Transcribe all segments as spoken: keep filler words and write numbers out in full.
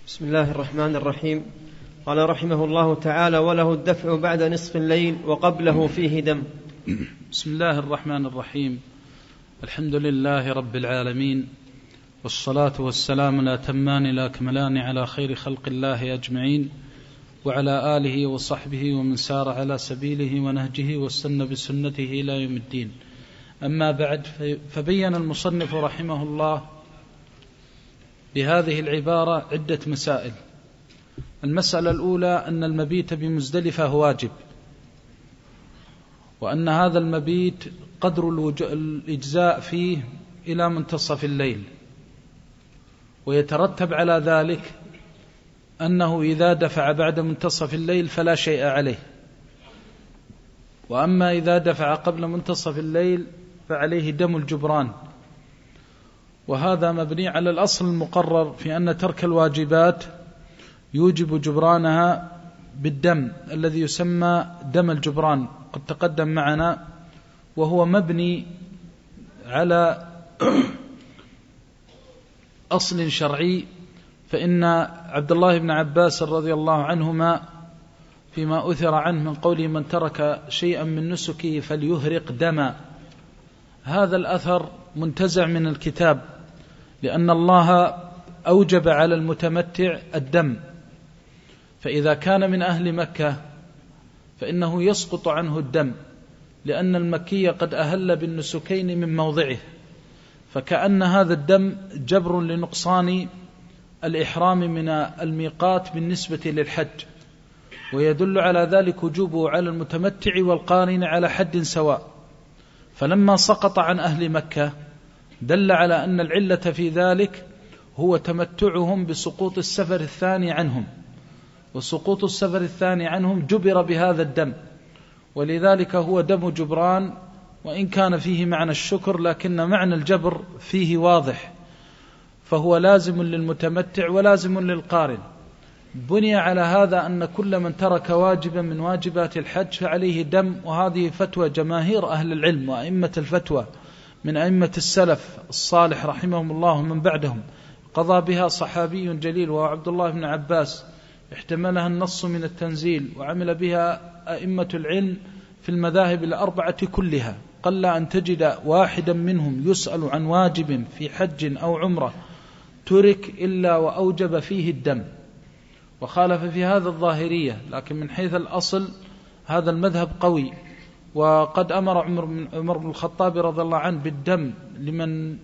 بسم الله الرحمن الرحيم. قال رحمه الله تعالى: وله الدفع بعد نصف الليل وقبله فيه دم. بسم الله الرحمن الرحيم. الحمد لله رب العالمين، والصلاة والسلام الأتمان الأكملان على خير خلق الله أجمعين، وعلى آله وصحبه ومن سار على سبيله ونهجه واستنى بسنته إلى يوم الدين. أما بعد، فبين المصنف رحمه الله بهذه العبارة عدة مسائل. المسألة الأولى أن المبيت بمزدلفة واجب، وأن هذا المبيت قدر الإجزاء فيه إلى منتصف الليل، ويترتب على ذلك أنه إذا دفع بعد منتصف الليل فلا شيء عليه، وأما إذا دفع قبل منتصف الليل فعليه دم الجبران. وهذا مبني على الأصل المقرر في أن ترك الواجبات يوجب جبرانها بالدم الذي يسمى دم الجبران، قد تقدم معنا، وهو مبني على أصل شرعي. فإن عبد الله بن عباس رضي الله عنهما فيما أثر عنه من قوله: من ترك شيئا من نسكه فليهرق دما، هذا الأثر منتزع من الكتاب، لأن الله أوجب على المتمتع الدم، فإذا كان من أهل مكة فإنه يسقط عنه الدم، لأن المكي قد أهل بالنسكين من موضعه، فكأن هذا الدم جبر لنقصان الإحرام من الميقات بالنسبة للحج، ويدل على ذلك وجوبه على المتمتع والقارن على حد سواء. فلما سقط عن أهل مكة دل على أن العلة في ذلك هو تمتعهم بسقوط السفر الثاني عنهم، وسقوط السفر الثاني عنهم جبر بهذا الدم، ولذلك هو دم جبران، وإن كان فيه معنى الشكر لكن معنى الجبر فيه واضح، فهو لازم للمتمتع ولازم للقارن. بني على هذا أن كل من ترك واجبا من واجبات الحج فعليه دم، وهذه فتوى جماهير أهل العلم وأئمة الفتوى من أئمة السلف الصالح رحمهم الله ومن بعدهم. قضى بها صحابي جليل وهو عبد الله بن عباس، احتملها النص من التنزيل، وعمل بها أئمة العلم في المذاهب الأربعة كلها، قل أن تجد واحدا منهم يسأل عن واجب في حج أو عمرة ترك إلا وأوجب فيه الدم. وخالف في هذا الظاهرية، لكن من حيث الأصل هذا المذهب قوي. وقد أمر عمر بن الخطاب رضي الله عنه بالدم لمن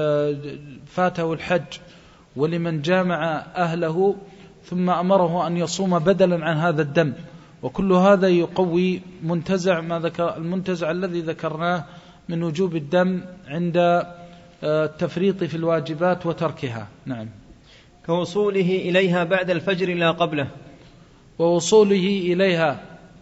فاته الحج ولمن جامع أهله، ثم أمره أن يصوم بدلا عن هذا الدم. وكل هذا يقوي منتزع ما ذكر المنتزع الذي ذكرناه من وجوب الدم عند التفريط في الواجبات وتركها. نعم. كوصوله إليها بعد الفجر لا قبله. ووصوله إليها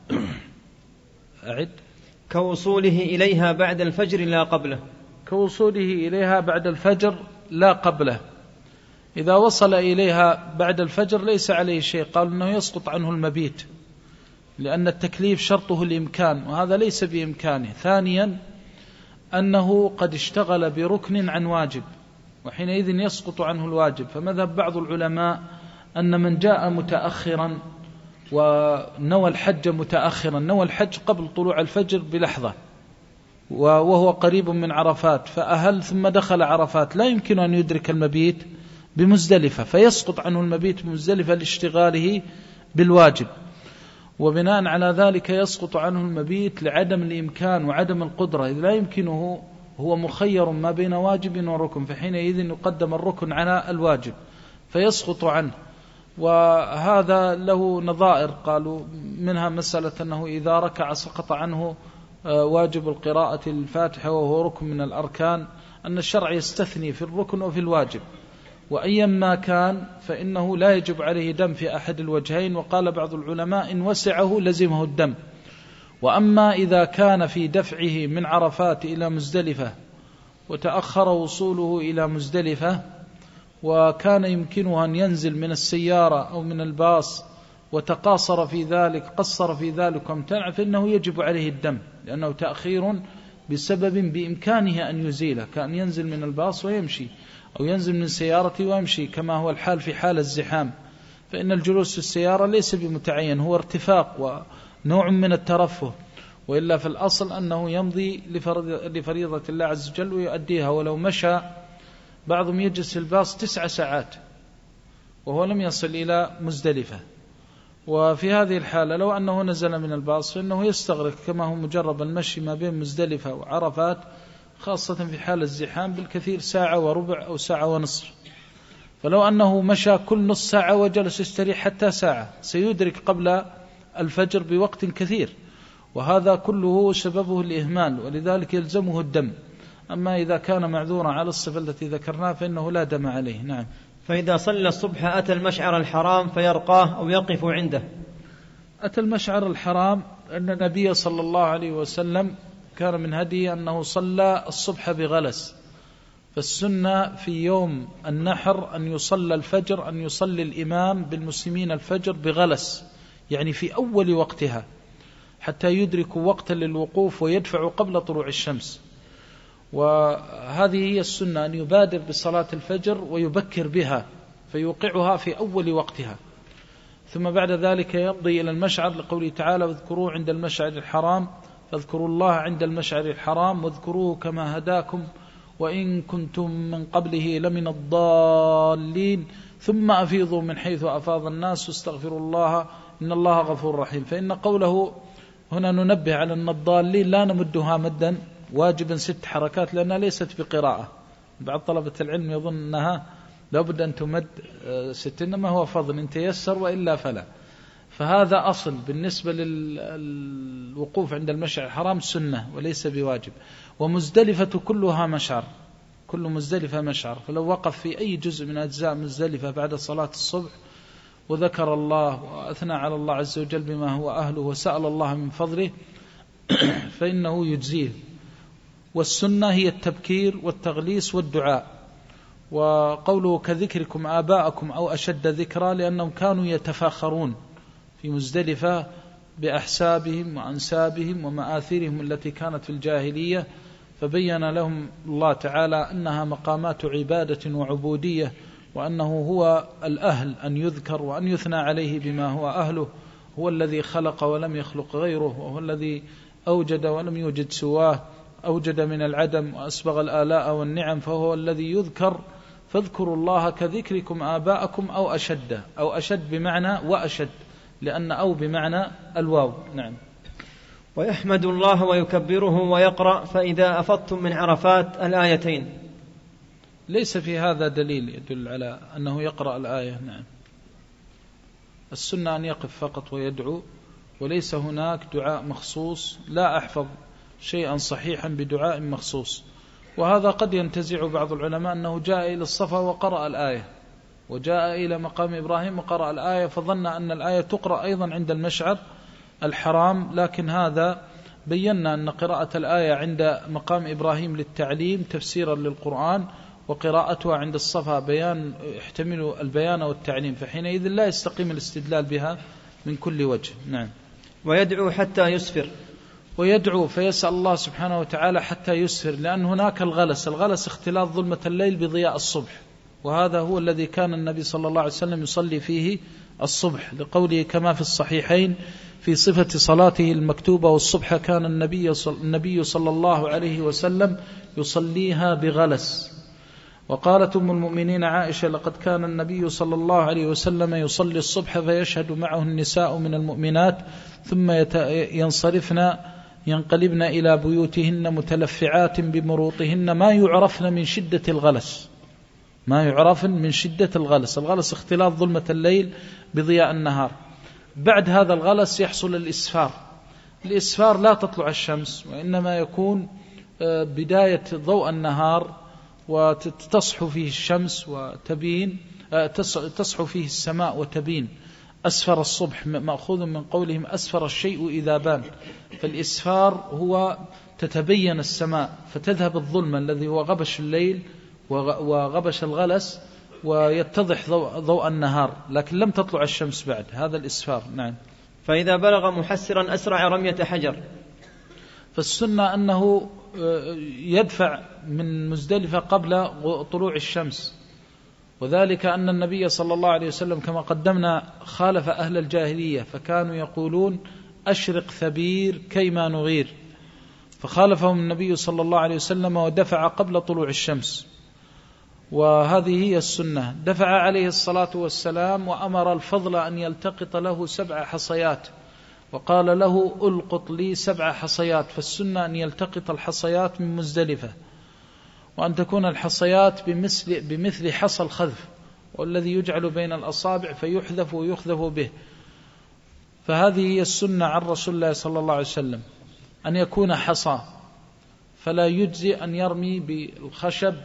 أعد كوصوله إليها بعد الفجر لا قبله. كوصوله إليها بعد الفجر لا قبله. إذا وصل إليها بعد الفجر ليس عليه شيء، قال أنه يسقط عنه المبيت، لأن التكليف شرطه الإمكان، وهذا ليس بإمكانه. ثانيا أنه قد اشتغل بركن عن واجب، وحينئذ يسقط عنه الواجب. فمذهب بعض العلماء أن من جاء متأخرا ونوى الحج متأخرا، نوى الحج قبل طلوع الفجر بلحظة وهو قريب من عرفات، فأهل ثم دخل عرفات، لا يمكن أن يدرك المبيت بمزدلفة، فيسقط عنه المبيت بمزدلفة لاشتغاله بالواجب. وبناء على ذلك يسقط عنه المبيت لعدم الإمكان وعدم القدرة، إذ لا يمكنه، هو مخير ما بين واجب وركن، فحينئذ يقدم الركن على الواجب فيسقط عنه. وهذا له نظائر، قالوا منها مسألة أنه إذا ركع سقط عنه واجب القراءة الفاتحة وهو ركن من الأركان، أن الشرع يستثني في الركن وفي الواجب، وأيما كان فإنه لا يجب عليه دم في أحد الوجهين. وقال بعض العلماء إن وسعه لزمه الدم. وأما إذا كان في دفعه من عرفات إلى مزدلفة وتأخر وصوله إلى مزدلفة، وكان يمكنه أن ينزل من السيارة أو من الباص وتقاصر في ذلك قصر في ذلك وامتنع، فإنه يجب عليه الدم، لأنه تأخير بسبب بإمكانه أن يزيله، كأن ينزل من الباص ويمشي، أو ينزل من سيارته ويمشي كما هو الحال في حال الزحام. فإن الجلوس في السيارة ليس بمتعين، هو ارتفاق ونوع من الترفه، وإلا في الأصل أنه يمضي لفريضة الله عز وجل ويؤديها. ولو مشى بعضهم يجلس في الباص تسع ساعات وهو لم يصل إلى مزدلفة، وفي هذه الحالة لو أنه نزل من الباص فإنه يستغرق كما هو مجرب المشي ما بين مزدلفة وعرفات، خاصة في حال الزحام بالكثير ساعة وربع أو ساعة ونصف. فلو أنه مشى كل نص ساعة وجلس يستريح حتى ساعة سيدرك قبل الفجر بوقت كثير، وهذا كله سببه الإهمال، ولذلك يلزمه الدم. أما إذا كان معذورا على الصفة التي ذكرناها فإنه لا دم عليه. نعم. فإذا صلى الصبح أتى المشعر الحرام فيرقاه أو يقف عنده. أتى المشعر الحرام أن النبي صلى الله عليه وسلم كان من هديه أنه صلى الصبح بغلس، فالسنة في يوم النحر أن يصلى الفجر، أن يصلي الإمام بالمسلمين الفجر بغلس، يعني في أول وقتها حتى يدركوا وقتا للوقوف ويدفعوا قبل طلوع الشمس. وهذه هي السنة، أن يبادر بصلاة الفجر ويبكر بها فيوقعها في أول وقتها، ثم بعد ذلك يمضي إلى المشعر لقوله تعالى واذكروه عند المشعر الحرام، فاذكروا الله عند المشعر الحرام واذكروه كما هداكم وإن كنتم من قبله لمن الضالين ثم أفيضوا من حيث أفاض الناس واستغفروا الله إن الله غفور رحيم. فإن قوله هنا ننبه على أن الضالين لا نمدها مدا واجبا ست حركات لأنها ليست بقراءة. بعض طلبة العلم يظن أنها لابد أن تمد ست، إنما هو فضل إن تيسر وإلا فلا. فهذا أصل بالنسبة للوقوف عند المشعر الحرام سنة وليس بواجب. ومزدلفة كلها مشعر، كل مزدلفة مشعر، فلو وقف في أي جزء من أجزاء مزدلفة بعد صلاة الصبح وذكر الله وأثنى على الله عز وجل بما هو أهله وسأل الله من فضله فإنه يجزيه. والسنة هي التبكير والتغليس والدعاء. وقوله كذكركم آباءكم أو أشد ذكرا لأنهم كانوا يتفاخرون في مزدلفة بأحسابهم وأنسابهم ومآثرهم التي كانت في الجاهلية، فبين لهم الله تعالى أنها مقامات عبادة وعبودية، وأنه هو الأهل أن يذكر وأن يثنى عليه بما هو أهله. هو الذي خلق ولم يخلق غيره، وهو الذي أوجد ولم يوجد سواه، أوجد من العدم وأسبغ الآلاء والنعم، فهو الذي يذكر. فاذكروا الله كذكركم آباءكم أو أشد، أو أشد بمعنى وأشد، لأن أو بمعنى الواو. نعم. ويحمد الله ويكبره ويقرأ فإذا أفضتم من عرفات الآيتين. ليس في هذا دليل يدل على أنه يقرأ الآية. نعم. السنة أن يقف فقط ويدعو، وليس هناك دعاء مخصوص، لا أحفظ شيئا صحيحا بدعاء مخصوص. وهذا قد ينتزع بعض العلماء أنه جاء إلى الصفا وقرأ الآية، وجاء إلى مقام إبراهيم وقرأ الآية، فظن أن الآية تقرأ أيضا عند المشعر الحرام. لكن هذا بينا أن قراءة الآية عند مقام إبراهيم للتعليم تفسيرا للقرآن، وقراءتها عند الصفا بيان يحتمل البيان والتعليم، فحينئذ لا يستقيم الاستدلال بها من كل وجه. نعم. ويدعو حتى يسفر، ويدعو فيسأل الله سبحانه وتعالى حتى يسفر، لأن هناك الغلس، الغلس اختلاط ظلمة الليل بضياء الصبح، وهذا هو الذي كان النبي صلى الله عليه وسلم يصلي فيه الصبح، لقوله كما في الصحيحين في صفة صلاته المكتوبة والصبح كان النبي صل... النبي صلى الله عليه وسلم يصليها بغلس. وقالت أم المؤمنين عائشة لقد كان النبي صلى الله عليه وسلم يصلي الصبح فيشهد معه النساء من المؤمنات ثم يت... ينصرفن ينقلبن إلى بيوتهن متلفعات بمروطهن ما يعرفن من شدة الغلس، ما يعرفن من شدة الغلس. الغلس اختلاط ظلمة الليل بضياء النهار. بعد هذا الغلس يحصل الإسفار. الإسفار لا تطلع الشمس، وإنما يكون بداية ضوء النهار وتصحو فيه الشمس وتبين، تصحو فيه السماء وتبين. أسفر الصبح مأخوذ من قولهم أسفر الشيء إذا بان، فالإسفار هو تتبين السماء فتذهب الظلمة الذي هو غبش الليل وغبش الغلس ويتضح ضوء, ضوء النهار، لكن لم تطلع الشمس بعد. هذا الإسفار. نعم. فإذا بلغ محسرا أسرع رمية حجر، فالسنة أنه يدفع من مزدلفة قبل طلوع الشمس، وذلك أن النبي صلى الله عليه وسلم كما قدمنا خالف أهل الجاهلية، فكانوا يقولون أشرق ثبير كيما نغير، فخالفهم النبي صلى الله عليه وسلم ودفع قبل طلوع الشمس، وهذه هي السنة. دفع عليه الصلاة والسلام وأمر الفضل أن يلتقط له سبع حصيات، وقال له ألقط لي سبع حصيات، فالسنة أن يلتقط الحصيات من مزدلفة، وأن تكون الحصيات بمثل, بمثل حصى الخذف، والذي يجعل بين الأصابع فيحذف ويخذف به. فهذه هي السنة عن رسول الله صلى الله عليه وسلم، أن يكون حصى، فلا يجزي أن يرمي بالخشب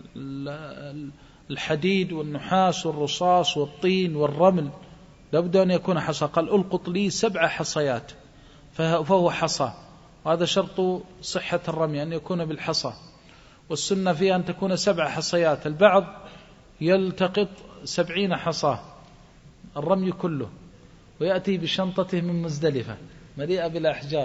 والحديد والنحاس والرصاص والطين والرمل، لابد أن يكون حصى. قال ألقط لي سبع حصيات، فهو حصى، وهذا شرط صحة الرمي أن يكون بالحصى، والسنة فيها أن تكون سبع حصيات. البعض يلتقط سبعين حصاه الرمي كله، ويأتي بشنطته من مزدلفة مليئة بالأحجار.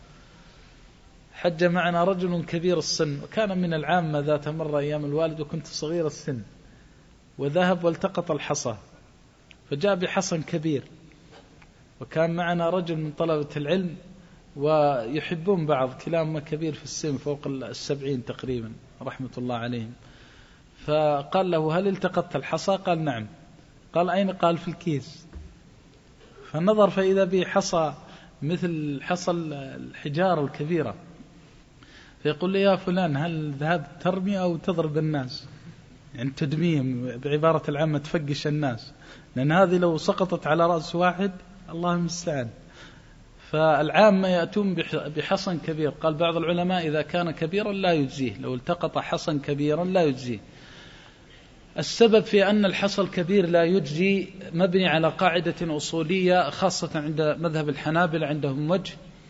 حج معنا رجل كبير السن، وكان من العامة ذات مرة أيام الوالد وكنت صغير السن، وذهب والتقط الحصى، فجاء بحصى كبير، وكان معنا رجل من طلبة العلم ويحبون بعض، كلاهما كبير في السن فوق السبعين تقريبا رحمة الله عليهم. فقال له هل التقطت الحصى؟ قال نعم. قال أين؟ قال في الكيس. فنظر فإذا به حصى مثل حصى الحجار الكبيرة، فيقول لي يا فلان هل ذهبت ترمي أو تضرب الناس؟ يعني تدميهم بعبارة العامة، تفقش الناس، لأن هذه لو سقطت على رأس واحد الله المستعان. فالعامة يأتون بحصن كبير. قال بعض العلماء إذا كان كبيرا لا يجزيه، لو التقط حصن كبيرا لا يجزيه. السبب في أن الحصى الكبير لا يجزي مبني على قاعدة أصولية خاصة عند مذهب الحنابلة، عندهم وجه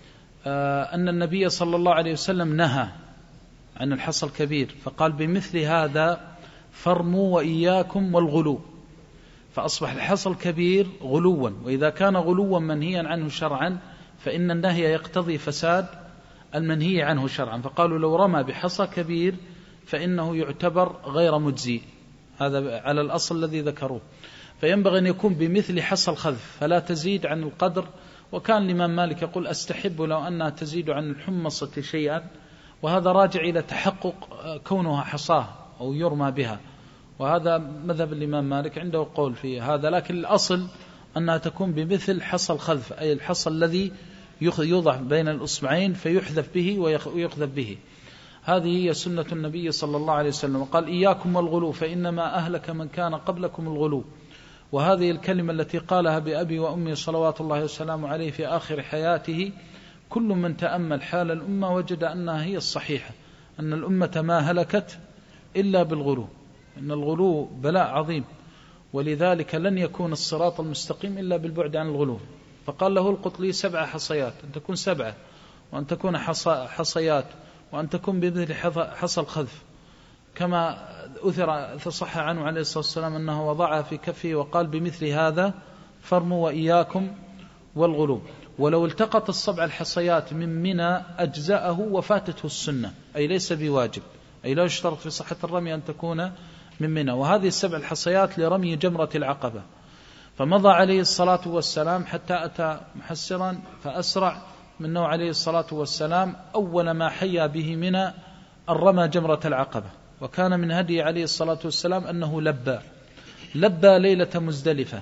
أن النبي صلى الله عليه وسلم نهى عن الحصى الكبير، فقال بمثل هذا فرموا وإياكم والغلو، فأصبح الحصى الكبير غلوا، وإذا كان غلوا منهيا عنه شرعا فإن النهي يقتضي فساد المنهي عنه شرعا، فقالوا لو رمى بحصى كبير فإنه يعتبر غير مجزي، هذا على الأصل الذي ذكروه. فينبغي أن يكون بمثل حصى الخذف فلا تزيد عن القدر. وكان الإمام مالك يقول أستحب لو أنها تزيد عن الحمصة شيئا، وهذا راجع إلى تحقق كونها حصاه أو يرمى بها، وهذا مذهب الإمام مالك عنده قول في هذا، لكن الأصل أنها تكون بمثل حصى الخذف، أي الحصى الذي يوضع بين الأصبعين فيحذف به ويخذف به. هذه هي سنة النبي صلى الله عليه وسلم. وقال إياكم والغلو فإنما أهلك من كان قبلكم الغلو، وهذه الكلمة التي قالها بأبي وأمي صلوات الله وسلامه عليه في آخر حياته، كل من تأمل حال الأمة وجد أنها هي الصحيحة، أن الأمة ما هلكت إلا بالغلو، إن الغلو بلاء عظيم، ولذلك لن يكون الصراط المستقيم إلا بالبعد عن الغلو. فقال له القط لي سبع حصيات، أن تكون سبعة، وأن تكون حصيات، وأن تكون بمثل حصى الخذف، كما أثر صح عنه عليه الصلاة والسلام أنه وضعها في كفه وقال بمثل هذا فرموا وإياكم والغلو. ولو التقط السبع الحصيات من منى أجزأه وفاتته السنة، أي ليس بواجب، أي لا يشترط في صحة الرمي أن تكون من منى. وهذه السبع الحصيات لرمي جمرة العقبة، فمضى عليه الصلاة والسلام حتى أتى محسرا فأسرع منه عليه الصلاة والسلام. أول ما حيا به منى الرمى جمرة العقبة، وكان من هدي عليه الصلاة والسلام أنه لبى لبى ليلة مزدلفة،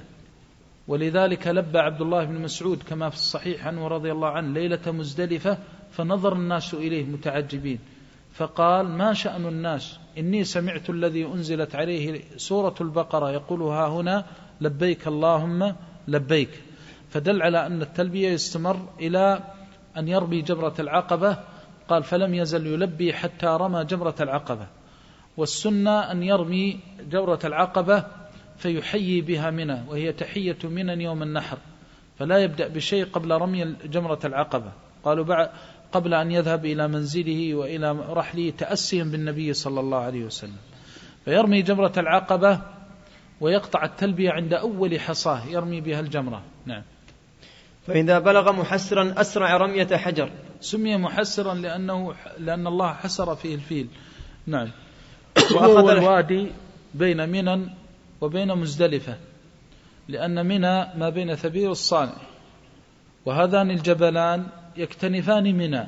ولذلك لبى عبد الله بن مسعود كما في الصحيح عنه رضي الله عنه ليلة مزدلفة، فنظر الناس إليه متعجبين، فقال ما شأن الناس؟ إني سمعت الذي أنزلت عليه سورة البقرة يقولها هنا لبيك اللهم لبيك. فدل على أن التلبية يستمر إلى أن يرمي جمرة العقبة. قال فلم يزل يلبي حتى رمى جمرة العقبة. والسنة أن يرمي جمرة العقبة فيحيي بها منى، وهي تحية منى يوم النحر، فلا يبدأ بشيء قبل رمي جمرة العقبة. قالوا بعد قبل أن يذهب إلى منزله وإلى رحله تأسيا بالنبي صلى الله عليه وسلم، فيرمي جمرة العقبة ويقطع التلبية عند أول حصاه يرمي بها الجمرة. نعم. فإذا بلغ محسرا أسرع رمية حجر. سمي محسرا لأنه لأن الله حسر فيه الفيل. نعم. وأخذ الوادي بين منى وبين مزدلفة، لأن منى ما بين ثبير الصانع، وهذان الجبلان يكتنفان منى،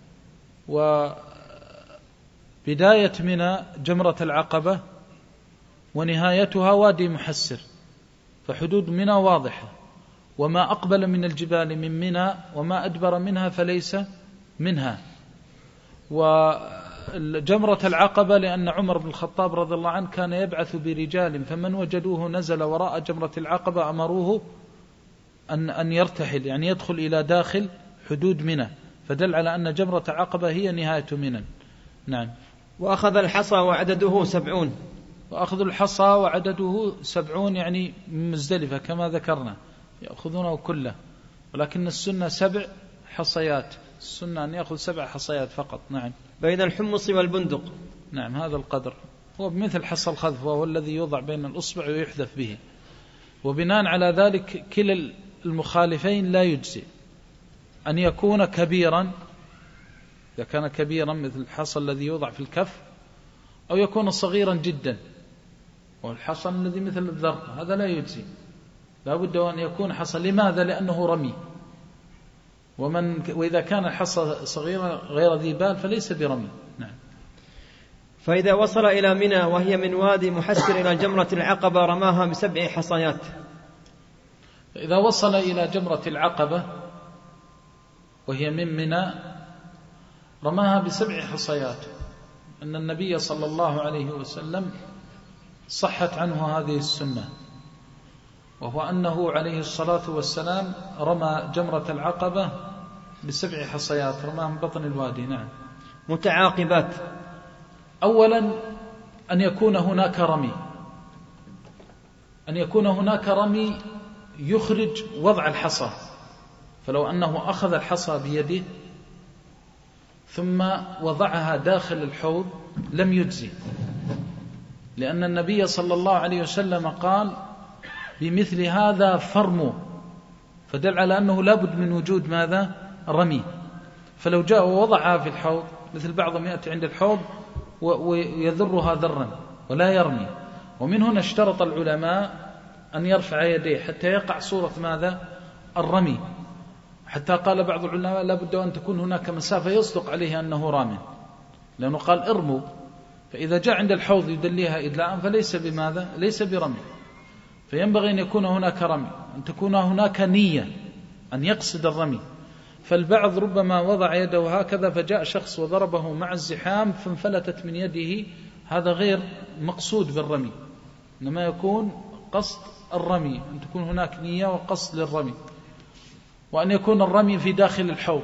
وبداية منى جمرة العقبة ونهايتها وادي محسر، فحدود منى واضحة، وما أقبل من الجبال من منى وما أدبر منها فليس منها. وجمرة العقبة لأن عمر بن الخطاب رضي الله عنه كان يبعث برجال، فمن وجدوه نزل وراء جمرة العقبة أمروه أن أن يرتحل، يعني يدخل إلى داخل حدود منى، فدل على أن جمرة العقبة هي نهاية منى. نعم. وأخذ الحصى وعدده سبعون. وأخذ الحصى وعدده سبعون يعني من مزدلفة كما ذكرنا، يأخذونه كله، ولكن السنة سبع حصيات، السنة أن يأخذ سبع حصيات فقط. نعم. بين الحمص والبندق. نعم، هذا القدر هو بمثل حصى الخذف، وهو الذي يوضع بين الأصبع ويحذف به، وبناء على ذلك كلا المخالفين لا يجزي، أن يكون كبيرا إذا كان كبيرا مثل الحصى الذي يوضع في الكف، أو يكون صغيرا جدا والحصى الذي مثل الذر، هذا لا يجزي، لا بد أن يكون حصى. لماذا؟ لأنه رمي، ومن وإذا كان الحصى صغيرا غير ذي بال فليس برمي. نعم. فإذا وصل إلى منى وهي من وادي محسر إلى جمرة العقبة رماها بسبع حصيات. فإذا وصل إلى جمرة العقبة وهي من منى رماها بسبع حصيات، أن النبي صلى الله عليه وسلم صحت عنه هذه السنة، وهو أنه عليه الصلاة والسلام رمى جمرة العقبة بسبع حصيات، رماها من بطن الوادي. نعم. متعاقبات. أولا أن يكون هناك رمي، أن يكون هناك رمي يخرج وضع الحصى، فلو أنه أخذ الحصى بيده ثم وضعها داخل الحوض لم يجزي، لأن النبي صلى الله عليه وسلم قال بمثل هذا فرموا، فدل على أنه لابد من وجود ماذا؟ رمي. فلو جاء ووضعها في الحوض، مثل بعضهم يأتي عند الحوض ويذرها ذرا ولا يرمي، ومن هنا اشترط العلماء أن يرفع يديه حتى يقع صورة ماذا؟ الرمي، حتى قال بعض العلماء لابد أن تكون هناك مسافة يصدق عليه أنه رام، لأنه قال ارموا، فإذا جاء عند الحوض يدليها إدلاء فليس بماذا؟ ليس برمي. فينبغي أن يكون هناك رمي، أن تكون هناك نية أن يقصد الرمي. فالبعض ربما وضع يده هكذا فجاء شخص وضربه مع الزحام فانفلتت من يده، هذا غير مقصود بالرمي، إنما يكون قصد الرمي، أن تكون هناك نية وقصد للرمي، وأن يكون الرمي في داخل الحوض،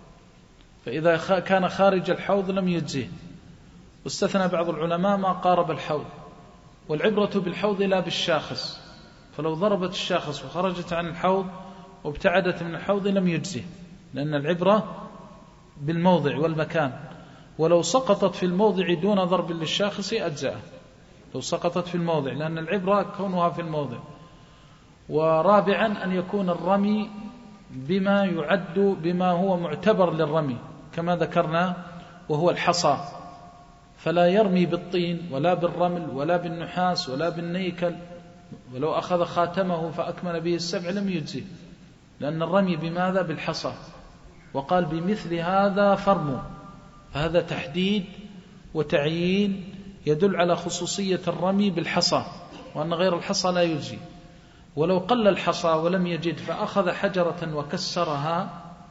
فإذا كان خارج الحوض لم يجزيه. واستثنى بعض العلماء ما قارب الحوض، والعبرة بالحوض لا بالشاخص، فلو ضربت الشاخص وخرجت عن الحوض وابتعدت من الحوض لم يجزيه، لأن العبرة بالموضع والمكان، ولو سقطت في الموضع دون ضرب للشاخص أجزاء، لو سقطت في الموضع، لأن العبرة كونها في الموضع. ورابعا أن يكون الرمي بما يعد بما هو معتبر للرمي كما ذكرنا، وهو الحصى، فلا يرمي بالطين ولا بالرمل ولا بالنحاس ولا بالنيكل، ولو أخذ خاتمه فأكمل به السبع لم يجزي، لأن الرمي بماذا؟ بالحصى. وقال بمثل هذا فرموا، فهذا تحديد وتعيين يدل على خصوصية الرمي بالحصى، وأن غير الحصى لا يجزي. ولو قل الحصى ولم يجد فأخذ حجرة وكسرها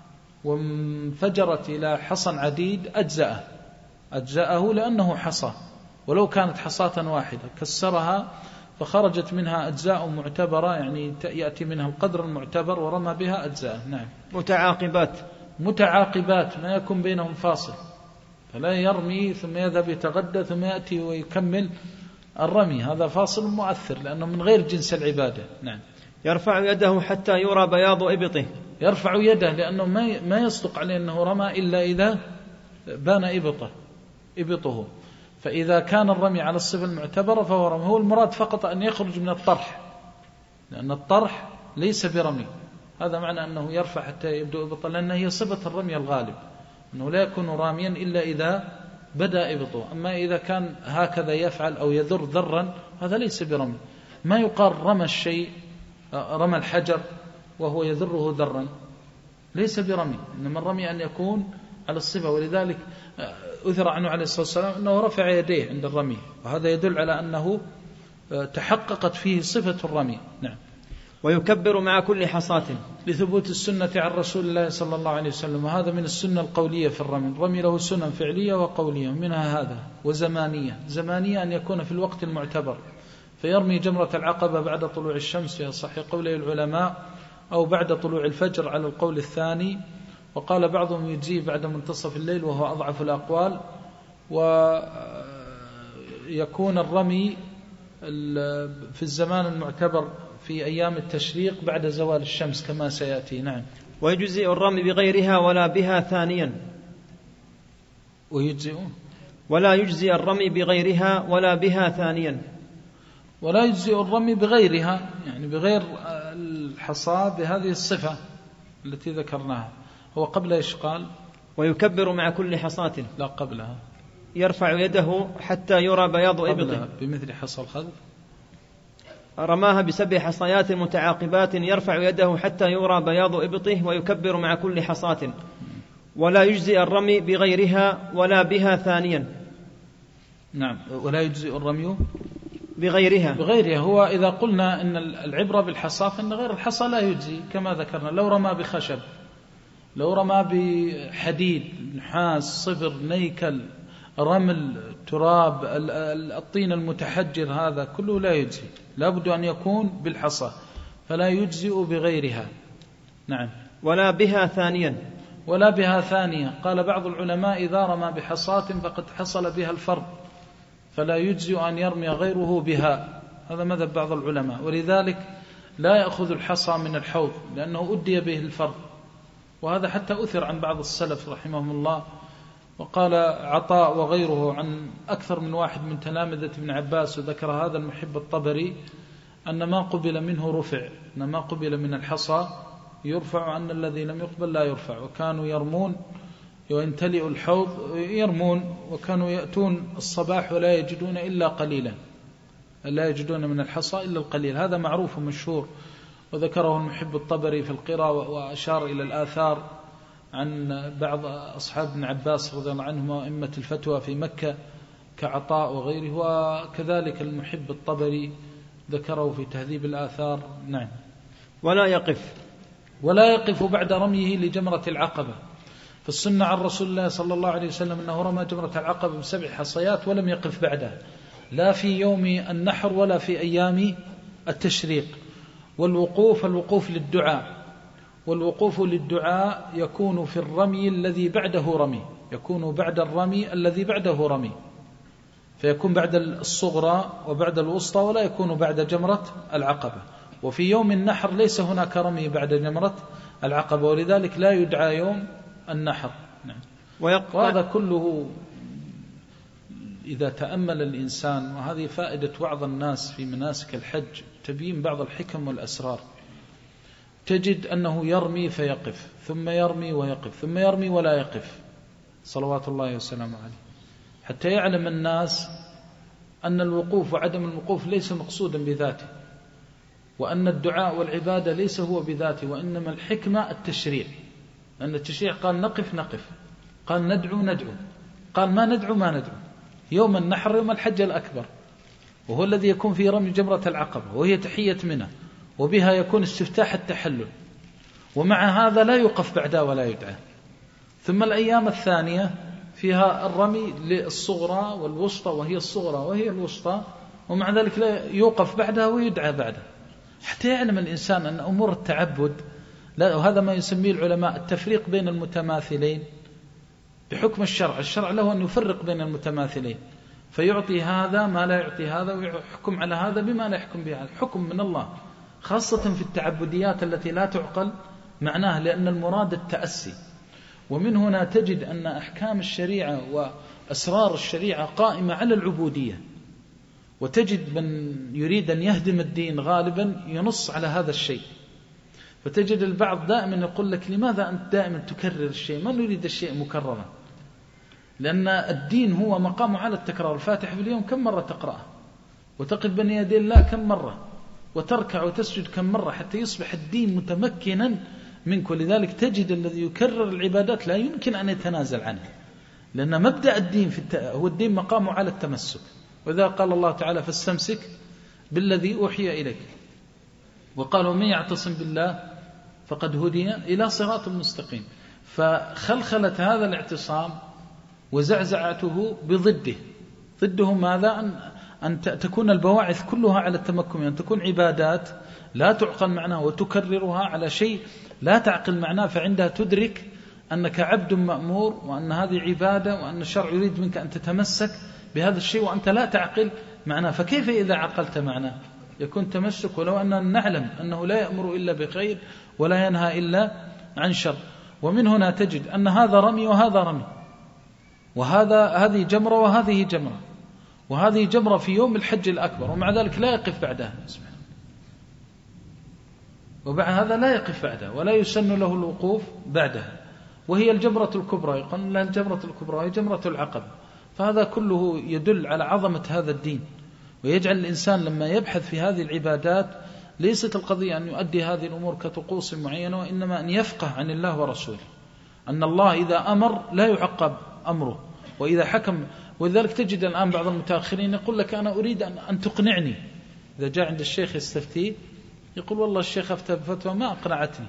وانفجرت إلى حصى عديد أجزأه أجزأه لأنه حصى، ولو كانت حصاة واحدة كسرها فخرجت منها أجزاء معتبرة، يعني يأتي منها القدر المعتبر ورمى بها أجزاء. نعم. متعاقبات. متعاقبات ما يكون بينهم فاصل، فلا يرمي ثم يذهب يتغدى ثم يأتي ويكمل الرمي، هذا فاصل مؤثر لأنه من غير جنس العبادة. نعم. يرفع يده حتى يرى بياض إبطه، يرفع يده لأنه ما يصدق عليه أنه رمى إلا إذا بان إبطه إبطه فإذا كان الرمي على الصفة المعتبرة فهو رمي. هو المراد فقط أن يخرج من الطرح، لأن الطرح ليس برمي، هذا معنى أنه يرفع حتى يبدو إبطه، لأنه هي صفة الرمي الغالب أنه لا يكون راميا إلا إذا بدأ إبطه. أما إذا كان هكذا يفعل أو يذر ذرا هذا ليس برمي. ما يقال رمى الشيء، رمى الحجر وهو يذره ذرا، ليس برمي، إنما الرمي أن يكون على الصفة. ولذلك أثر عنه عليه الصلاة والسلام أنه رفع يديه عند الرمي، وهذا يدل على أنه تحققت فيه صفة الرمي. نعم. ويكبر مع كل حصاة لثبوت السنة عن رسول الله صلى الله عليه وسلم، وهذا من السنة القولية في الرمي. الرمي له سنن فعلية وقولية، منها هذا، وزمانية. زمانية أن يكون في الوقت المعتبر، فيرمي جمرة العقبة بعد طلوع الشمس في صحيح قولي العلماء، أو بعد طلوع الفجر على القول الثاني، وقال بعضهم يجزيه بعد منتصف الليل وهو أضعف الأقوال. ويكون الرمي في الزمان المعتبر في أيام التشريق بعد زوال الشمس كما سيأتي. نعم. ويجزئ الرمي بغيرها ولا بها ثانيا. ويجزئ ولا يجزئ الرمي بغيرها ولا بها ثانيا. ولا يجزئ الرمي بغيرها، يعني بغير الحصى بهذه الصفة التي ذكرناها. هو قبل إيش قال؟ ويكبر مع كل حصاة. لا قبلها. يرفع يده حتى يرى بياض إبطه بمثل حصى الخذف. رماها بسبع حصيات متعاقبات يرفع يده حتى يرى بياض إبطه ويكبر مع كل حصاة. ولا يجزئ الرمي بغيرها ولا بها ثانيا. نعم. ولا يجزئ الرمي بغيرها. بغيرها هو إذا قلنا إن العبرة بالحصى فإن غير الحصى لا يجزي، كما ذكرنا. لو رمى بخشب، لو رمى بحديد، نحاس، صفر، نيكل، رمل، تراب، الطين المتحجر، هذا كله لا يجزي، لابد أن يكون بالحصى، فلا يجزئ بغيرها. نعم. ولا بها ثانيا. ولا بها ثانية. قال بعض العلماء إذا رمى بحصاة فقد حصل بها الفرض، فلا يجزئ أن يرمي غيره بها، هذا مذهب بعض العلماء. ولذلك لا يأخذ الحصى من الحوض لأنه أدي به الفرض، وهذا حتى أثر عن بعض السلف رحمهم الله. وقال عطاء وغيره عن أكثر من واحد من تلامذة ابن عباس، وذكر هذا المحب الطبري، أن ما قبل منه رفع، أن ما قبل من الحصى يرفع، أن الذي لم يقبل لا يرفع. وكانوا يرمون ويمتلئ الحوض يرمون، وكانوا يأتون الصباح ولا يجدون إلا قليلا، لا يجدون من الحصى إلا القليل، هذا معروف ومشهور. وذكره المحب الطبري في القراء، وأشار إلى الآثار عن بعض أصحاب ابن عباس رضي الله عنهم وأئمة الفتوى في مكة كعطاء وغيره، وكذلك المحب الطبري ذكره في تهذيب الآثار. نعم. ولا يقف. ولا يقف بعد رميه لجمرة العقبة. فالسنة عن رسول الله صلى الله عليه وسلم أنه رمى جمرة العقبة بسبع حصيات ولم يقف بعدها، لا في يوم النحر ولا في أيام التشريق. والوقوف الوقوف للدعاء، والوقوف للدعاء يكون في الرمي الذي بعده رمي، يكون بعد الرمي الذي بعده رمي، فيكون بعد الصغرى وبعد الوسطى، ولا يكون بعد جمرة العقبة. وفي يوم النحر ليس هناك رمي بعد جمرة العقبة، ولذلك لا يدعى يوم النحر. نعم. وهذا كله إذا تأمل الإنسان، وهذه فائدة وعظ الناس في مناسك الحج، تبيين بعض الحكم والأسرار، تجد أنه يرمي فيقف، ثم يرمي ويقف، ثم يرمي ولا يقف، صلوات الله وسلامه عليه، حتى يعلم الناس أن الوقوف وعدم الوقوف ليس مقصودا بذاته، وأن الدعاء والعبادة ليس هو بذاته، وإنما الحكمة التشريع. لأن التشريع قال نقف نقف، قال ندعو ندعو، قال ما ندعو ما ندعو. يوم النحر يوم الحج الأكبر، وهو الذي يكون فيه رمي جمرة العقبة، وهي تحية منه، وبها يكون استفتاح التحلل، ومع هذا لا يوقف بعدها ولا يدعى. ثم الأيام الثانية فيها الرمي للصغرى والوسطى، وهي الصغرى وهي الوسطى، ومع ذلك لا يوقف بعدها ويدعى بعدها، حتى يعلم الإنسان أن أمور التعبد لا، وهذا ما يسميه العلماء التفريق بين المتماثلين بحكم الشرع. الشرع له أن يفرق بين المتماثلين، فيعطي هذا ما لا يعطي هذا، ويحكم على هذا بما لا يحكم به. حكم من الله، خاصة في التعبديات التي لا تعقل معناها، لأن المراد التأسي. ومن هنا تجد أن أحكام الشريعة وأسرار الشريعة قائمة على العبودية، وتجد من يريد أن يهدم الدين غالبا ينص على هذا الشيء. فتجد البعض دائما يقول لك لماذا أنت دائما تكرر الشيء؟ ما نريد الشيء مكررا، لأن الدين هو مقام على التكرار. الفاتحة في اليوم كم مرة تقرأها؟ وتقف بين يدي الله كم مرة؟ وتركع وتسجد كم مرة حتى يصبح الدين متمكنا منك. ولذلك تجد الذي يكرر العبادات لا يمكن أن يتنازل عنها، لأن مبدأ الدين في الت... هو الدين مقامه على التمسك. وإذا قال الله تعالى فاستمسك بالذي أوحي إليك، وقال ومن يعتصم بالله فقد هدي إلى صراط مستقيم. فخلخلة هذا الاعتصام وزعزعته بضده، ضده ماذا؟ أن, أن تكون البواعث كلها على التمكن، أن تكون عبادات لا تعقل معناها وتكررها على شيء لا تعقل معناه، فعندها تدرك أنك عبد مأمور وأن هذه عبادة وأن الشرع يريد منك أن تتمسك بهذا الشيء وأنت لا تعقل معناه. فكيف إذا عقلت معناه يكون تمسك، ولو أننا نعلم أنه لا يأمر إلا بخير ولا ينهى إلا عن شر. ومن هنا تجد أن هذا رمي وهذا رمي، وهذا هذه جمرة وهذه جمرة، وهذه جمرة في يوم الحج الأكبر، ومع ذلك لا يقف بعدها، وبعد هذا لا يقف بعدها ولا يسن له الوقوف بعدها، وهي الجمرة الكبرى، يقول لها الجمرة الكبرى هي جمرة العقبة. فهذا كله يدل على عظمة هذا الدين، ويجعل الإنسان لما يبحث في هذه العبادات ليست القضية أن يؤدي هذه الأمور كطقوس معينة، وإنما أن يفقه عن الله ورسوله، أن الله إذا أمر لا يعقب أمره، وإذا حكم. ولذلك تجد الآن بعض المتأخرين يقول لك أنا أريد أن تقنعني، إذا جاء عند الشيخ يستفتي يقول والله الشيخ أفتى بفتوى ما أقنعتني،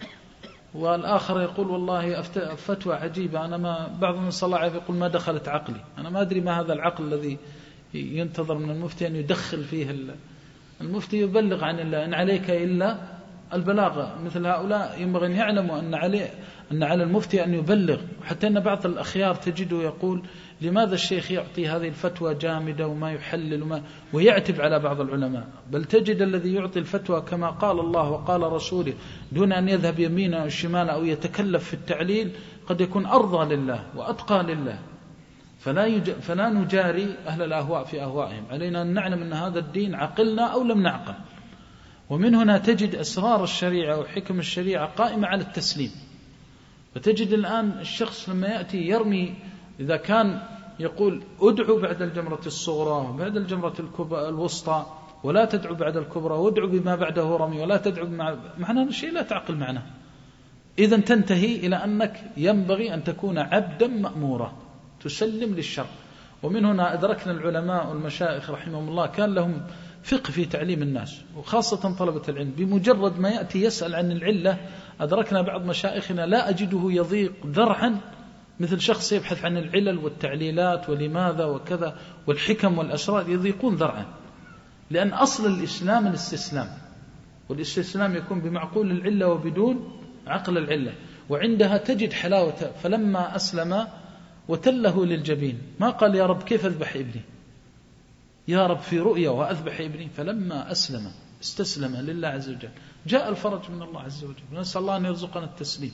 والآخر يقول والله فتوى عجيبة أنا ما، بعض من صلاح يقول ما دخلت عقلي، أنا ما أدري ما هذا العقل الذي ينتظر من المفتي أن يدخل فيه. المفتي يبلغ عن الله، إن عليك إلا البلاغة. مثل هؤلاء ينبغي أن يعلموا أن عليه أن على المفتي أن يبلغ. حتى أن بعض الأخيار تجده يقول لماذا الشيخ يعطي هذه الفتوى جامدة وما يحلل وما، ويعتب على بعض العلماء. بل تجد الذي يعطي الفتوى كما قال الله وقال رسوله دون أن يذهب يمينا أو شمالا أو يتكلف في التعليل قد يكون أرضى لله وأتقى لله. فلا, يج... فلا نجاري أهل الأهواء في أهوائهم، علينا أن نعلم أن هذا الدين عقلنا أو لم نعقل. ومن هنا تجد أسرار الشريعة وحكم الشريعة قائمة على التسليم. فتجد الآن الشخص لما يأتي يرمي، إذا كان يقول ادعو بعد الجمرة الصغرى وبعد الجمرة الوسطى ولا تدعو بعد الكبرى، وادعو بما بعده رمي ولا تدعو بما معنى شيء لا تعقل معناه، إذن تنتهي إلى أنك ينبغي أن تكون عبدا مأمورا تسلم للشرع. ومن هنا أدركنا العلماء والمشايخ رحمهم الله كان لهم فقه في تعليم الناس وخاصة طلبة العلم. بمجرد ما يأتي يسأل عن العلة، أدركنا بعض مشايخنا لا أجده يضيق ذرعا مثل شخص يبحث عن العلل والتعليلات ولماذا وكذا والحكم والأسرار، يضيقون ذرعا، لأن أصل الإسلام الاستسلام، والاستسلام يكون بمعقول العلة وبدون عقل العلة، وعندها تجد حلاوة. فلما أسلم وتله للجبين ما قال يا رب كيف أذبح ابني، يا رب في رؤيا وأذبح ابني. فلما أسلم استسلم لله عز وجل جاء الفرج من الله عز وجل. نسأل الله أن يرزقنا التسليم.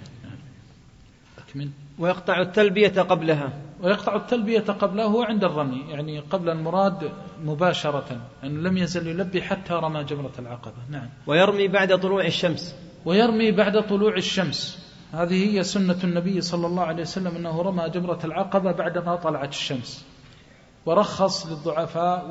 أكمل. ويقطع التلبية قبلها، ويقطع التلبية قبلها هو عند الرمي، يعني قبل المراد مباشرة، أنه يعني لم يزل يلبي حتى رمى جمرة العقبة. نعم. ويرمي بعد طلوع الشمس، ويرمي بعد طلوع الشمس، هذه هي سنة النبي صلى الله عليه وسلم أنه رمى جمرة العقبة بعدما طلعت الشمس. ورخص للضعفاء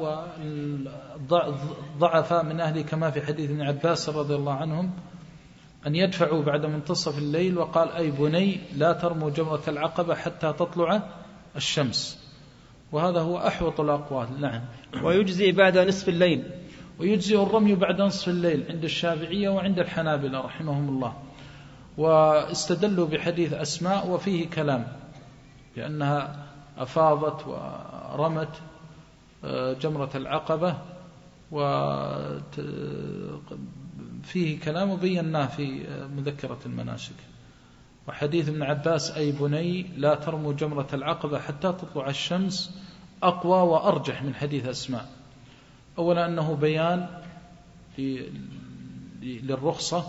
والضعفاء من أهله كما في حديث ابن عباس رضي الله عنهم أن يدفعوا بعد منتصف الليل، وقال أي بني لا ترموا جمرة العقبة حتى تطلع الشمس. وهذا هو أحوط الأقوال. نعم. ويجزي بعد نصف الليل، ويجزي الرمي بعد نصف الليل عند الشافعية وعند الحنابلة رحمهم الله. واستدلوا بحديث أسماء وفيه كلام، لأنها أفاضت ورمت جمرة العقبة، وفيه كلام وبيناه في مذكرة المناسك. وحديث ابن عباس أي بني لا ترموا جمرة العقبة حتى تطلع الشمس أقوى وأرجح من حديث أسماء. أولا أنه بيان للرخصة،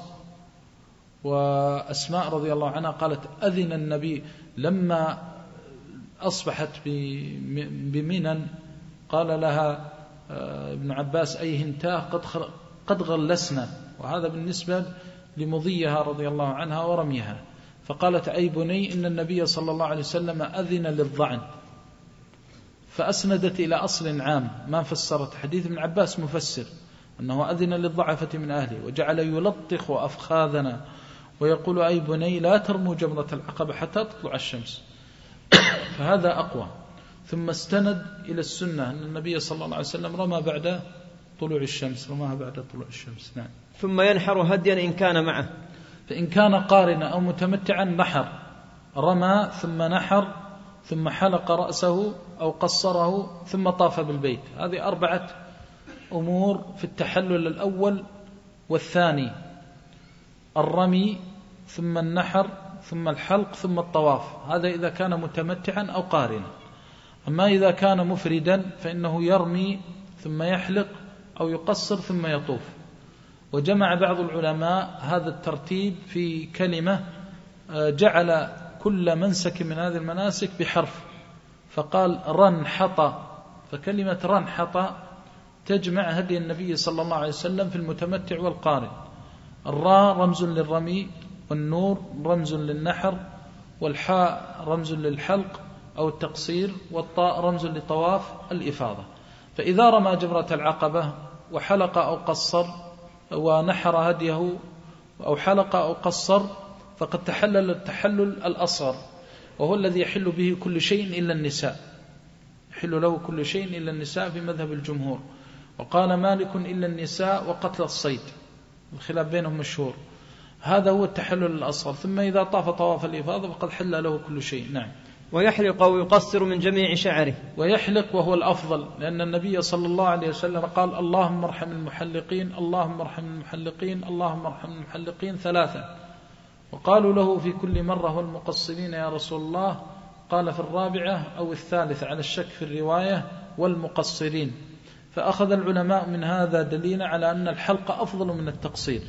وأسماء رضي الله عنها قالت أذن النبي لما أصبحت بمنى قال لها ابن عباس أي هنتاه قد قد غلسنا، وهذا بالنسبة لمضيها رضي الله عنها ورميها. فقالت أي بني إن النبي صلى الله عليه وسلم أذن للضعن، فأسندت إلى أصل عام ما فسرت. حديث ابن عباس مفسر أنه أذن للضعفة من أهله وجعل يلطخ أفخاذنا ويقول أي بني لا ترموا جمرة العقبة حتى تطلع الشمس. فهذا أقوى. ثم استند إلى السنة أن النبي صلى الله عليه وسلم رمى بعد طلوع الشمس، رماها بعد طلوع الشمس. نعم. ثم ينحر هديا إن كان معه، فإن كان قارنا أو متمتعا نحر، رمى ثم نحر ثم حلق رأسه أو قصره ثم طاف بالبيت. هذه أربعة أمور في التحلل الأول والثاني: الرمي ثم النحر ثم الحلق ثم الطواف. هذا إذا كان متمتعا أو قارنا. أما إذا كان مفردا فإنه يرمي ثم يحلق أو يقصر ثم يطوف. وجمع بعض العلماء هذا الترتيب في كلمة، جعل كل منسك من هذه المناسك بحرف، فقال رنحط. فكلمة رنحط تجمع هدي النبي صلى الله عليه وسلم في المتمتع والقارن. الراء رمز للرمي، والنور رمز للنحر، والحاء رمز للحلق أو التقصير، والطاء رمز لطواف الإفاضة. فإذا رمى جمرة العقبة وحلق أو قصر ونحر هديه أو حلق أو قصر فقد تحلل التحلل الأصغر، وهو الذي يحل به كل شيء إلا النساء، يحل له كل شيء إلا النساء في مذهب الجمهور. وقال مالك إلا النساء وقتل الصيد، الخلاف بينهم مشهور. هذا هو التحلل الأصغر. ثم إذا طاف طواف الإفاضة فقد حل له كل شيء. نعم. ويحلق أو يقصر من جميع شعره. ويحلق وهو الأفضل، لأن النبي صلى الله عليه وسلم قال اللهم ارحم المحلقين اللهم ارحم المحلقين اللهم ارحم المحلقين ثلاثة. وقالوا له في كل مرة والمقصرين يا رسول الله؟ قال في الرابعة أو الثالثة على الشك في الرواية والمقصرين. فأخذ العلماء من هذا دليل على أن الحلق أفضل من التقصير.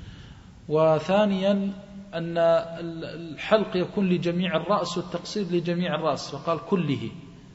وثانيا أن الحلق يكون لجميع الرأس والتقصير لجميع الرأس، وقال كله،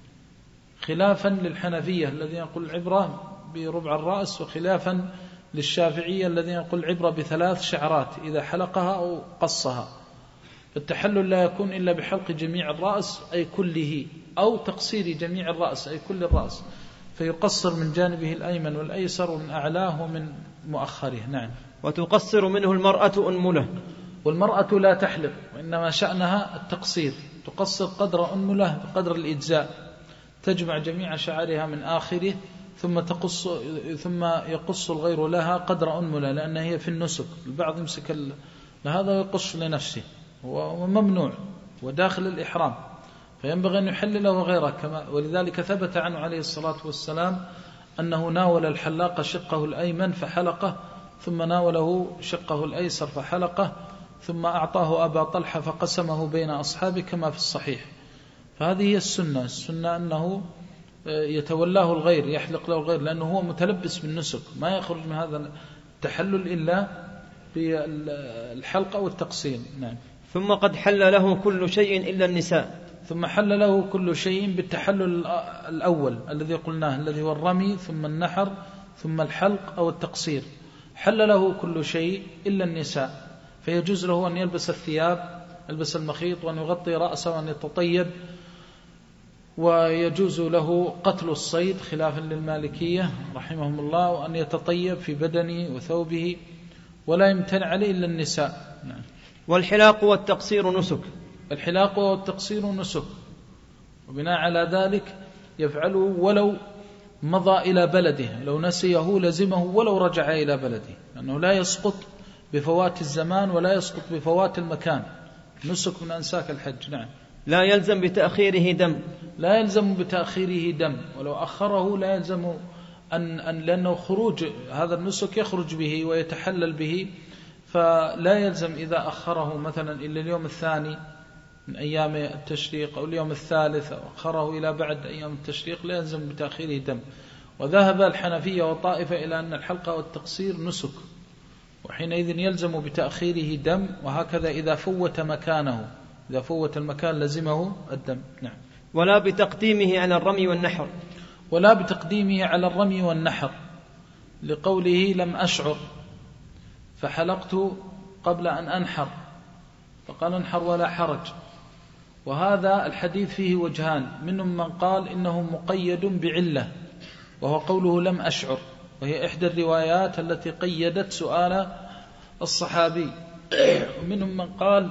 خلافا للحنفية الذين يقول العبرة بربع الرأس، وخلافا للشافعية الذين يقول العبرة بثلاث شعرات إذا حلقها أو قصها. التحلل لا يكون إلا بحلق جميع الرأس أي كله، أو تقصير جميع الرأس أي كل الرأس، فيقصر من جانبه الأيمن والأيسر ومن أعلاه ومن مؤخره. نعم. وتقصر منه المرأة أنملة. والمرأة لا تحلق، وإنما شأنها التقصير، تقصر قدر أنملة بقدر الإجزاء، تجمع جميع شعرها من آخره ثم تقص ثم يقص الغير لها قدر أنملة، لأنها هي في النسك. البعض يمسك هذا ويقص لنفسه وممنوع وداخل الإحرام، فينبغي أن يحلله غيره كما. ولذلك ثبت عنه عليه الصلاة والسلام أنه ناول الحلاق شقه الأيمن فحلقه، ثم ناوله شقه الأيسر فحلقه، ثم أعطاه أبا طلحة فقسمه بين أصحابه كما في الصحيح. فهذه هي السنة. السنة أنه يتولاه الغير، يحلق له الغير، لأنه هو متلبس بالنسك، ما يخرج من هذا التحلل إلا بالحلق أو التقسيم. نعم. ثم قد حل له كل شيء إلا النساء. ثم حل له كل شيء بالتحلل الأول الذي قلناه، الذي هو الرمي ثم النحر ثم الحلق أو التقصير. حل له كل شيء إلا النساء، فيجوز له أن يلبس الثياب، يلبس المخيط، وأن يغطي رأسه، وأن يتطيب، ويجوز له قتل الصيد خلافا للمالكية رحمهم الله، وأن يتطيب في بدنه وثوبه، ولا يمتنع عليه إلا النساء. نعم. والحلاق والتقصير نسك. الحلاق والتقصير نسك، وبناء على ذلك يفعله ولو مضى إلى بلده، لو نسيه لزمه ولو رجع إلى بلده، لأنه لا يسقط بفوات الزمان ولا يسقط بفوات المكان. نسك من أنساك الحج. نعم. لا يلزم بتأخيره دم. لا يلزم بتأخيره دم، ولو أخره لا يلزم أن, أن لأنه خروج هذا النسك يخرج به ويتحلل به، فلا يلزم إذا أخره مثلا إلى اليوم الثاني من أيام التشريق أو اليوم الثالث أو أخره إلى بعد أيام التشريق، لا يلزم بتأخيره دم. وذهب الحنفية وطائفة إلى أن الحلقة والتقصير نسك، وحينئذ يلزم بتأخيره دم. وهكذا إذا فوت مكانه، إذا فوت المكان لزمه الدم. نعم. ولا بتقديمه على الرمي والنحر. ولا بتقديمه على الرمي والنحر، لقوله لم أشعر فحلقت قبل أن أنحر، فقال انحر ولا حرج. وهذا الحديث فيه وجهان، منهم من قال إنه مقيد بعلة وهو قوله لم أشعر، وهي إحدى الروايات التي قيدت سؤال الصحابي. ومنهم من قال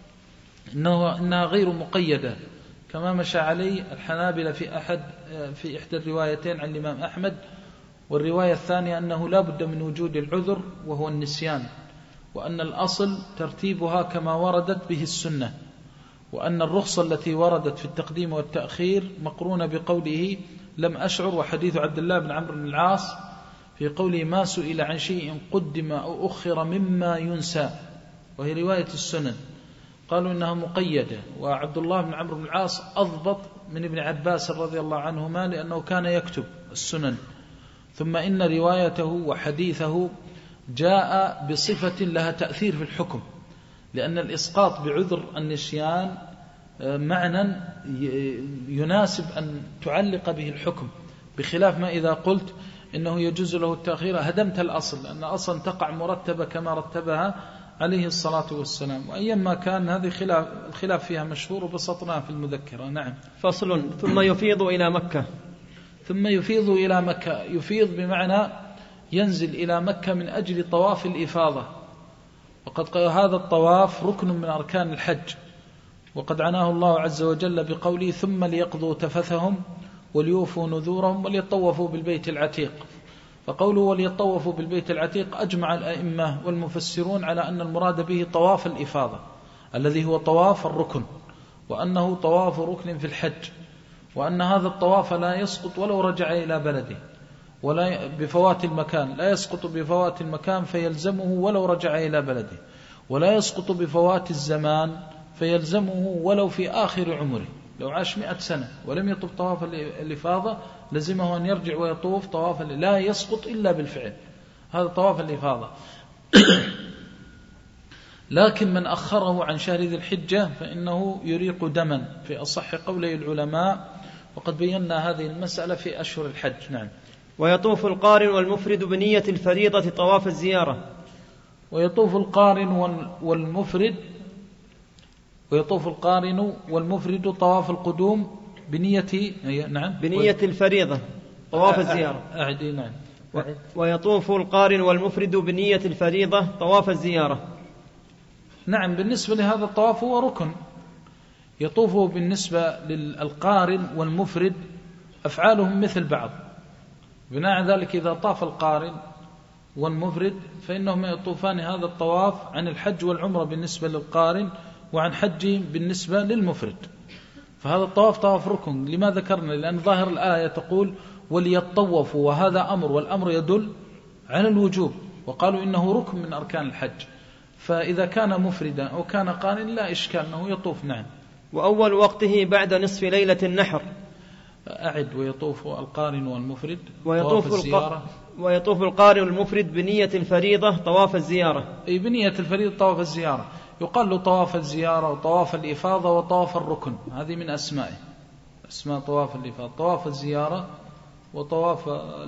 إنه إنها غير مقيدة كما مشى عليه الحنابلة في أحد في إحدى الروايتين عن الإمام أحمد، والرواية الثانية أنه لا بد من وجود العذر وهو النسيان، وأن الأصل ترتيبها كما وردت به السنة، وأن الرخصة التي وردت في التقديم والتأخير مقرونة بقوله لم أشعر، وحديث عبد الله بن عمرو بن العاص في قوله ما سئل عن شيء قدم أو أخر مما ينسى، وهي رواية السنن، قالوا إنها مقيدة. وعبد الله بن عمرو بن العاص أضبط من ابن عباس رضي الله عنهما لأنه كان يكتب السنن. ثم إن روايته وحديثه جاء بصفة لها تأثير في الحكم، لأن الإسقاط بعذر النسيان معنى يناسب أن تعلق به الحكم، بخلاف ما إذا قلت إنه يجوز له التأخير هدمت الأصل، لأن أصلا تقع مرتبة كما رتبها عليه الصلاة والسلام. وأيما كان هذه خلاف الخلاف فيها مشهور وبسطناه في المذكرة. نعم. فصل. ثم يفيض إلى مكة. ثم يفيض إلى مكة، يفيض بمعنى ينزل إلى مكة من أجل طواف الإفاضة، وقد قال هذا الطواف ركن من أركان الحج، وقد عناه الله عز وجل بقوله ثم ليقضوا تفثهم وليوفوا نذورهم وليطوفوا بالبيت العتيق. فقوله وليطوفوا بالبيت العتيق أجمع الأئمة والمفسرون على أن المراد به طواف الإفاضة الذي هو طواف الركن، وأنه طواف ركن في الحج، وأن هذا الطواف لا يسقط ولو رجع إلى بلده، ولا بفوات المكان، لا يسقط بفوات المكان فيلزمه ولو رجع إلى بلده، ولا يسقط بفوات الزمان فيلزمه ولو في آخر عمره، لو عاش مئة سنة ولم يطوف طواف الإفاضة لزمه أن يرجع ويطوف طواف، لا يسقط إلا بالفعل، هذا طواف الإفاضة. لكن من أخره عن شهر ذي الحجة فإنه يريق دما في أصح قولي العلماء، وقد بينا هذه المسألة في أشهر الحج. نعم. ويطوف القارن والمفرد بنية الفريضة طواف الزيارة. ويطوف القارن والمفرد ويطوف القارن والمفرد طواف القدوم بنية نعم بنية الفريضة طواف الزيارة. أعدي. نعم. ويطوف القارن والمفرد بنية الفريضة طواف الزيارة. نعم. بالنسبة لهذا الطواف هو ركن، يطوفه بالنسبة للقارن والمفرد أفعالهم مثل بعض، بناء على ذلك إذا طاف القارن والمفرد فإنهم يطوفان هذا الطواف عن الحج والعمرة بالنسبة للقارن، وعن حج بالنسبة للمفرد، فهذا الطواف طواف ركن. لما ذكرنا؟ لأن ظاهر الآية تقول وليطوفوا، وهذا أمر، والأمر يدل على الوجوب، وقالوا إنه ركن من أركان الحج، فإذا كان مفردا أو كان قارن لا إشكال أنه يطوف. نعم. وأول وقته بعد نصف ليلة النحر. أعد. ويطوف القارن والمفرد ويطوف الزيارة. ويطوف القارن والمفرد بنية الفريضة طواف الزيارة. أي بنية الفريضة طواف الزيارة، يقال له طواف الزيارة وطواف الإفاضة وطواف الركن، هذه من أسمائه، اسماء طواف الإفاضة، طواف الزيارة وطواف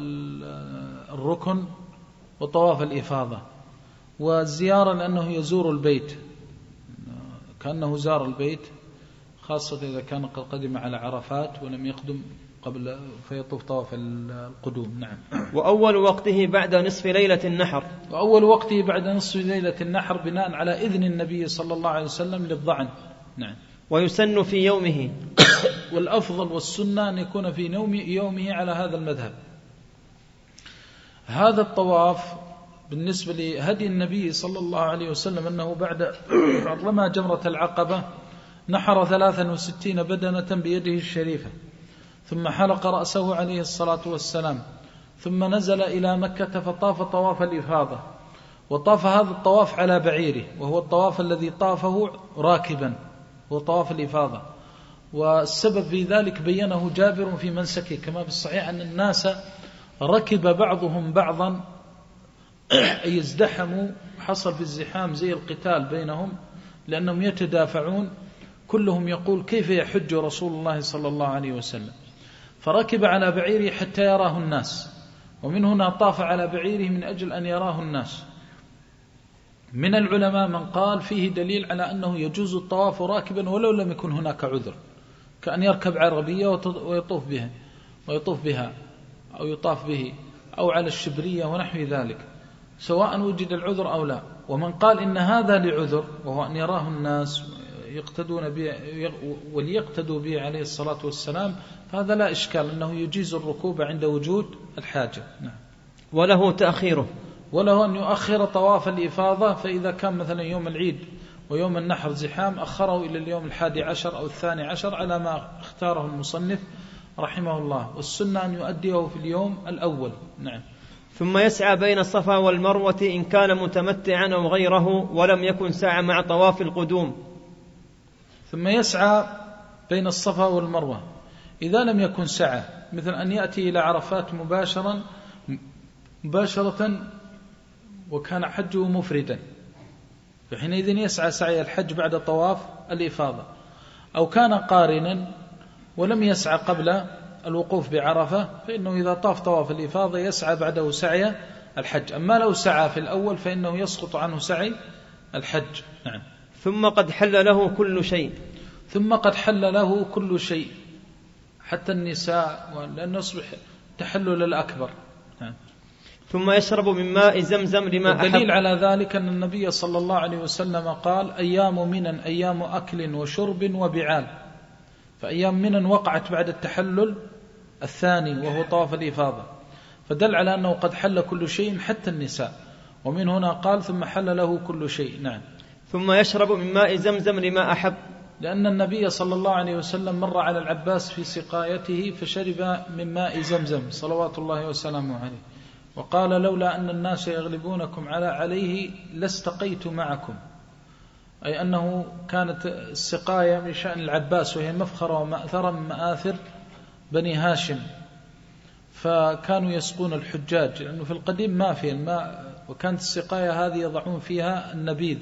الركن وطواف الإفاضة. والزيارة لأنه يزور البيت كأنه زار البيت، خاصة إذا كان قد قدم على عرفات ولم يقدم قبل فيطوف طواف القدوم. نعم. وأول وقته بعد نصف ليلة النحر. وأول وقته بعد نصف ليلة النحر بناء على إذن النبي صلى الله عليه وسلم للضعن. نعم. ويسن في يومه. والأفضل والسنة أن يكون في يومه على هذا المذهب. هذا الطواف بالنسبة لهدي النبي صلى الله عليه وسلم أنه بعد رمى جمرة العقبة نحر ثلاثا وستين بدنة بيده الشريفة، ثم حلق رأسه عليه الصلاة والسلام، ثم نزل إلى مكة فطاف طواف الإفاضة، وطاف هذا الطواف على بعيره، وهو الطواف الذي طافه راكبا، هو طواف الإفاضة. والسبب في ذلك بينه جابر في منسكه، كما في الصحيح أن الناس ركب بعضهم بعضا أي ازدحموا، حصل في الزحام زي القتال بينهم لأنهم يتدافعون، كلهم يقول كيف يحج رسول الله صلى الله عليه وسلم، فركب على بعيره حتى يراه الناس، ومن هنا طاف على بعيره من أجل أن يراه الناس. من العلماء من قال فيه دليل على أنه يجوز الطواف راكبا ولو لم يكن هناك عذر، كأن يركب عربية ويطوف بها ويطوف بها أو يطاف به، أو على الشبرية ونحو ذلك، سواء وجد العذر أو لا. ومن قال إن هذا لعذر، وهو أن يراه الناس يقتدون به وليقتدوا به عليه الصلاة والسلام، فهذا لا إشكال أنه يجيز الركوب عند وجود الحاجة. نعم. وله تأخيره، وله أن يؤخر طواف الإفاضة، فإذا كان مثلا يوم العيد ويوم النحر زحام أخره إلى اليوم الحادي عشر أو الثاني عشر على ما اختاره المصنف رحمه الله، والسنة أن يؤديه في اليوم الأول. نعم. ثم يسعى بين الصفا والمروة إن كان متمتعا أو غيره ولم يكن سعى مع طواف القدوم. ثم يسعى بين الصفا والمروة إذا لم يكن سعى، مثل أن يأتي إلى عرفات مباشرا مباشرة وكان حجه مفردا، فحينئذ يسعى سعي الحج بعد طواف الإفاضة. أو كان قارنا ولم يسعى قبل الوقوف بعرفة، فإنه إذا طاف طواف الإفاضة يسعى بعده سعي الحج. أما لو سعى في الأول فإنه يسقط عنه سعي الحج. نعم. ثم قد حل له كل شيء، ثم قد حل له كل شيء حتى النساء، لأنه يصبح تحلل الأكبر. نعم. ثم يشرب من ماء زمزم لما أحب. الدليل على ذلك أن النبي صلى الله عليه وسلم قال: أيام منن أيام أكل وشرب وبعال. فأيام منن وقعت بعد التحلل الثاني وهو طواف الإفاضة، فدل على أنه قد حل كل شيء حتى النساء، ومن هنا قال ثم حل له كل شيء. نعم. ثم يشرب من ماء زمزم لما أحب، لأن النبي صلى الله عليه وسلم مر على العباس في سقايته فشرب من ماء زمزم صلوات الله وسلامه عليه، وقال: لولا أن الناس يغلبونكم على عليه لاستقيت معكم، أي أنه كانت السقاية من شأن العباس، وهي مفخرة ومأثرة من مآثر بني هاشم، فكانوا يسقون الحجاج، لأنه في القديم ما في الماء، وكانت السقاية هذه يضعون فيها النبيذ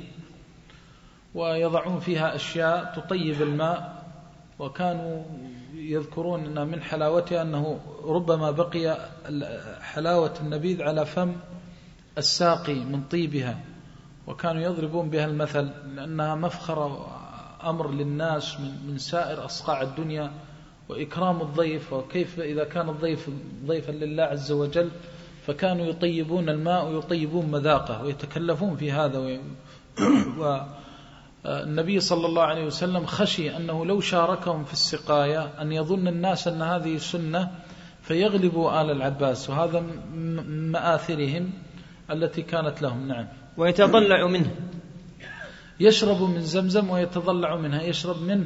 ويضعون فيها أشياء تطيب الماء، وكانوا يذكرون أن من حلاوتها أنه ربما بقي حلاوة النبيذ على فم الساقي من طيبها، وكانوا يضربون بها المثل، لأنها مفخرة أمر للناس من سائر أصقاع الدنيا، وإكرام الضيف، وكيف إذا كان الضيف ضيفا لله عز وجل، فكانوا يطيبون الماء ويطيبون مذاقه ويتكلفون في هذا. والنبي صلى الله عليه وسلم خشي أنه لو شاركهم في السقاية أن يظن الناس أن هذه سنة فيغلبوا آل العباس، وهذا من مآثرهم التي كانت لهم. نعم. ويتضلع منه، يشرب من زمزم ويتضلع منها، يشرب منه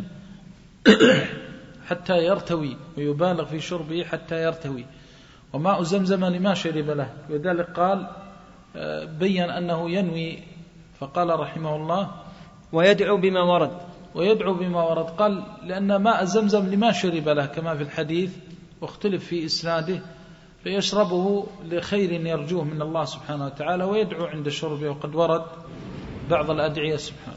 حتى يرتوي، ويبالغ في شربه حتى يرتوي. وماء زمزم لما شرب له، وذلك قال بين أنه ينوي، فقال رحمه الله: ويدعو بما ورد. ويدعو بما ورد، قال لأن ماء زمزم لما شرب له كما في الحديث، واختلف في إسناده، فيشربه لخير يرجوه من الله سبحانه وتعالى، ويدعو عند شربه. وقد ورد بعض الأدعية سبحانه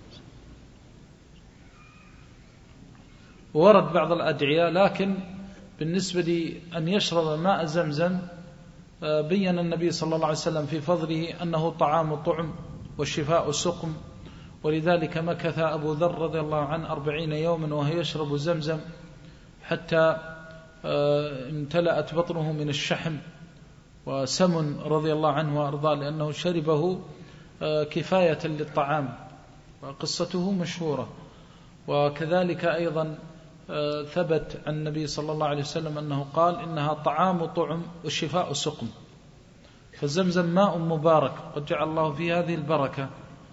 ورد بعض الأدعية، لكن بالنسبة لأن يشرب ماء زمزم بين النبي صلى الله عليه وسلم في فضله أنه طعام طعم والشفاء سقم، ولذلك مكث أبو ذر رضي الله عنه أربعين يوما وهو يشرب زمزم حتى امتلأت بطنه من الشحم وسمن رضي الله عنه وأرضاه، لأنه شربه كفاية للطعام، وقصته مشهورة. وكذلك أيضا ثبت عن النبي صلى الله عليه وسلم أنه قال: إنها طعام طعم والشفاء سقم. فالزمزم ماء مبارك قد جعل الله فيه هذه البركة.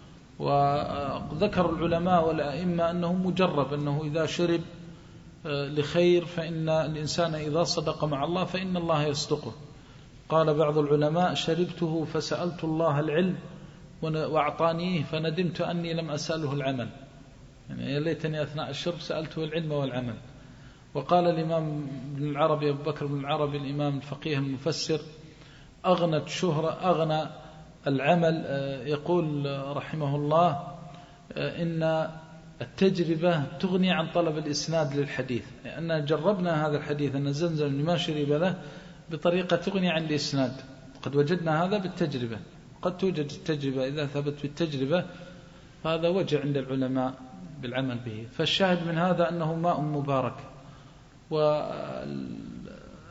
وذكر العلماء والأئمة أنه مجرب، أنه إذا شرب لخير فإن الإنسان إذا صدق مع الله فإن الله يصدقه. قال بعض العلماء: شربته فسألت الله العلم وأعطانيه فندمت أني لم أسأله العمل، يعني يا ليتني أثناء الشرب سألته العلم والعمل. وقال الإمام ابن العربي أبو بكر بن العربي الإمام الفقيه المفسر: أغنت شهرة أغنى العمل، يقول رحمه الله: إن التجربة تغني عن طلب الإسناد للحديث، لأننا جربنا هذا الحديث أن زمزم لما شرب له بطريقة تغني عن الإسناد، قد وجدنا هذا بالتجربة. قد توجد التجربة إذا ثبت بالتجربة، هذا وجه عند العلماء بالعمل به. فالشاهد من هذا أنه ماء مبارك.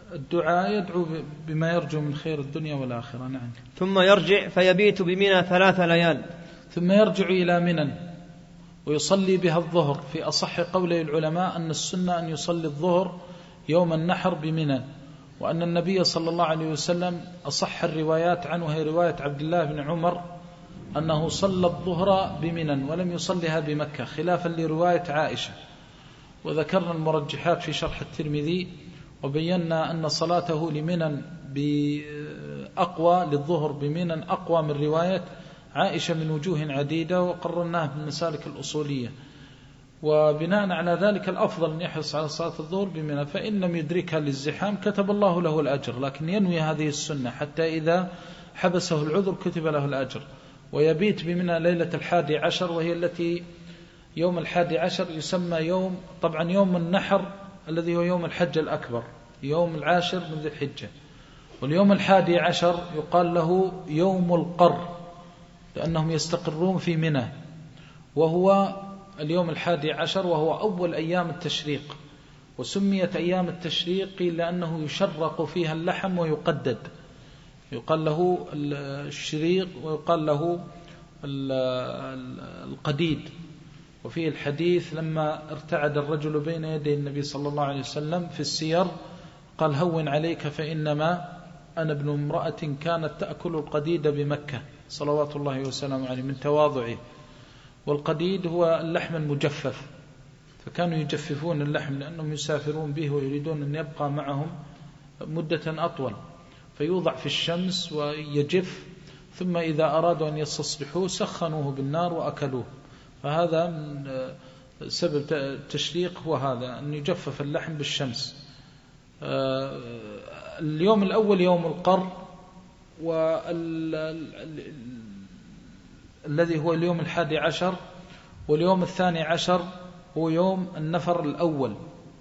الدعاء يدعو بما يرجو من خير الدنيا والآخرة. نعم. ثم يرجع فيبيت بمنى ثلاث ليال، ثم يرجع إلى منى ويصلي بها الظهر. في أصح قولي العلماء أن السنة أن يصلي الظهر يوم النحر بمنى، وأن النبي صلى الله عليه وسلم أصح الروايات عنه هي رواية عبد الله بن عمر أنه صلى الظهر بمنى ولم يصلها بمكة، خلافا لرواية عائشة. وذكرنا المرجحات في شرح الترمذي، وبينا أن صلاته لمنى بأقوى للظهر بمنى أقوى من رواية عائشة من وجوه عديدة، وقررناه بالمسالك الأصولية. وبناء على ذلك الأفضل أن يحرص على صلاة الظهر بمنى، فإن لم يدركها للزحام كتب الله له الأجر، لكن ينوي هذه السنة حتى إذا حبسه العذر كتب له الأجر. ويبيت بمنى ليلة الحادي عشر، وهي التي يوم الحادي عشر يسمى يوم، طبعا يوم النحر الذي هو يوم الحج الأكبر، يوم العاشر من ذي الحجة. واليوم الحادي عشر يقال له يوم القر، لأنهم يستقرون في منى، وهو اليوم الحادي عشر وهو أول أيام التشريق. وسميت أيام التشريق لأنه يشرق فيها اللحم ويقدد، يقال له الشريق ويقال له القديد. وفيه الحديث لما ارتعد الرجل بين يدي النبي صلى الله عليه وسلم في السير قال: هون عليك فإنما أنا ابن امرأة كانت تأكل القديد بمكة، صلوات الله وسلامه عليه، من تواضعه. والقديد هو اللحم المجفف، فكانوا يجففون اللحم لأنهم يسافرون به ويريدون أن يبقى معهم مدة أطول، فيوضع في الشمس ويجف، ثم إذا أرادوا أن يستصبحوه سخنوه بالنار وأكلوه. فهذا من سبب التشريق هو هذا، أن يجفف اللحم بالشمس. اليوم الأول يوم القر، والذي هو اليوم الحادي عشر، واليوم الثاني عشر هو يوم النفر الأول،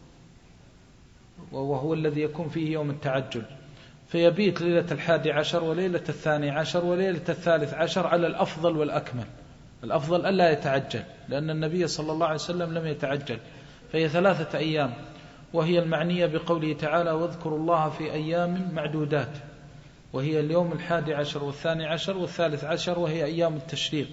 وهو الذي يكون فيه يوم التعجل. فيبيت ليلة الحادي عشر وليلة الثاني عشر وليلة الثالث عشر على الأفضل والأكمل. الأفضل ألا يتعجل، لأن النبي صلى الله عليه وسلم لم يتعجل، فهي ثلاثة أيام، وهي المعنية بقوله تعالى: واذكروا الله في أيام معدودات، وهي اليوم الحادي عشر والثاني عشر والثالث عشر، وهي أيام التشريق.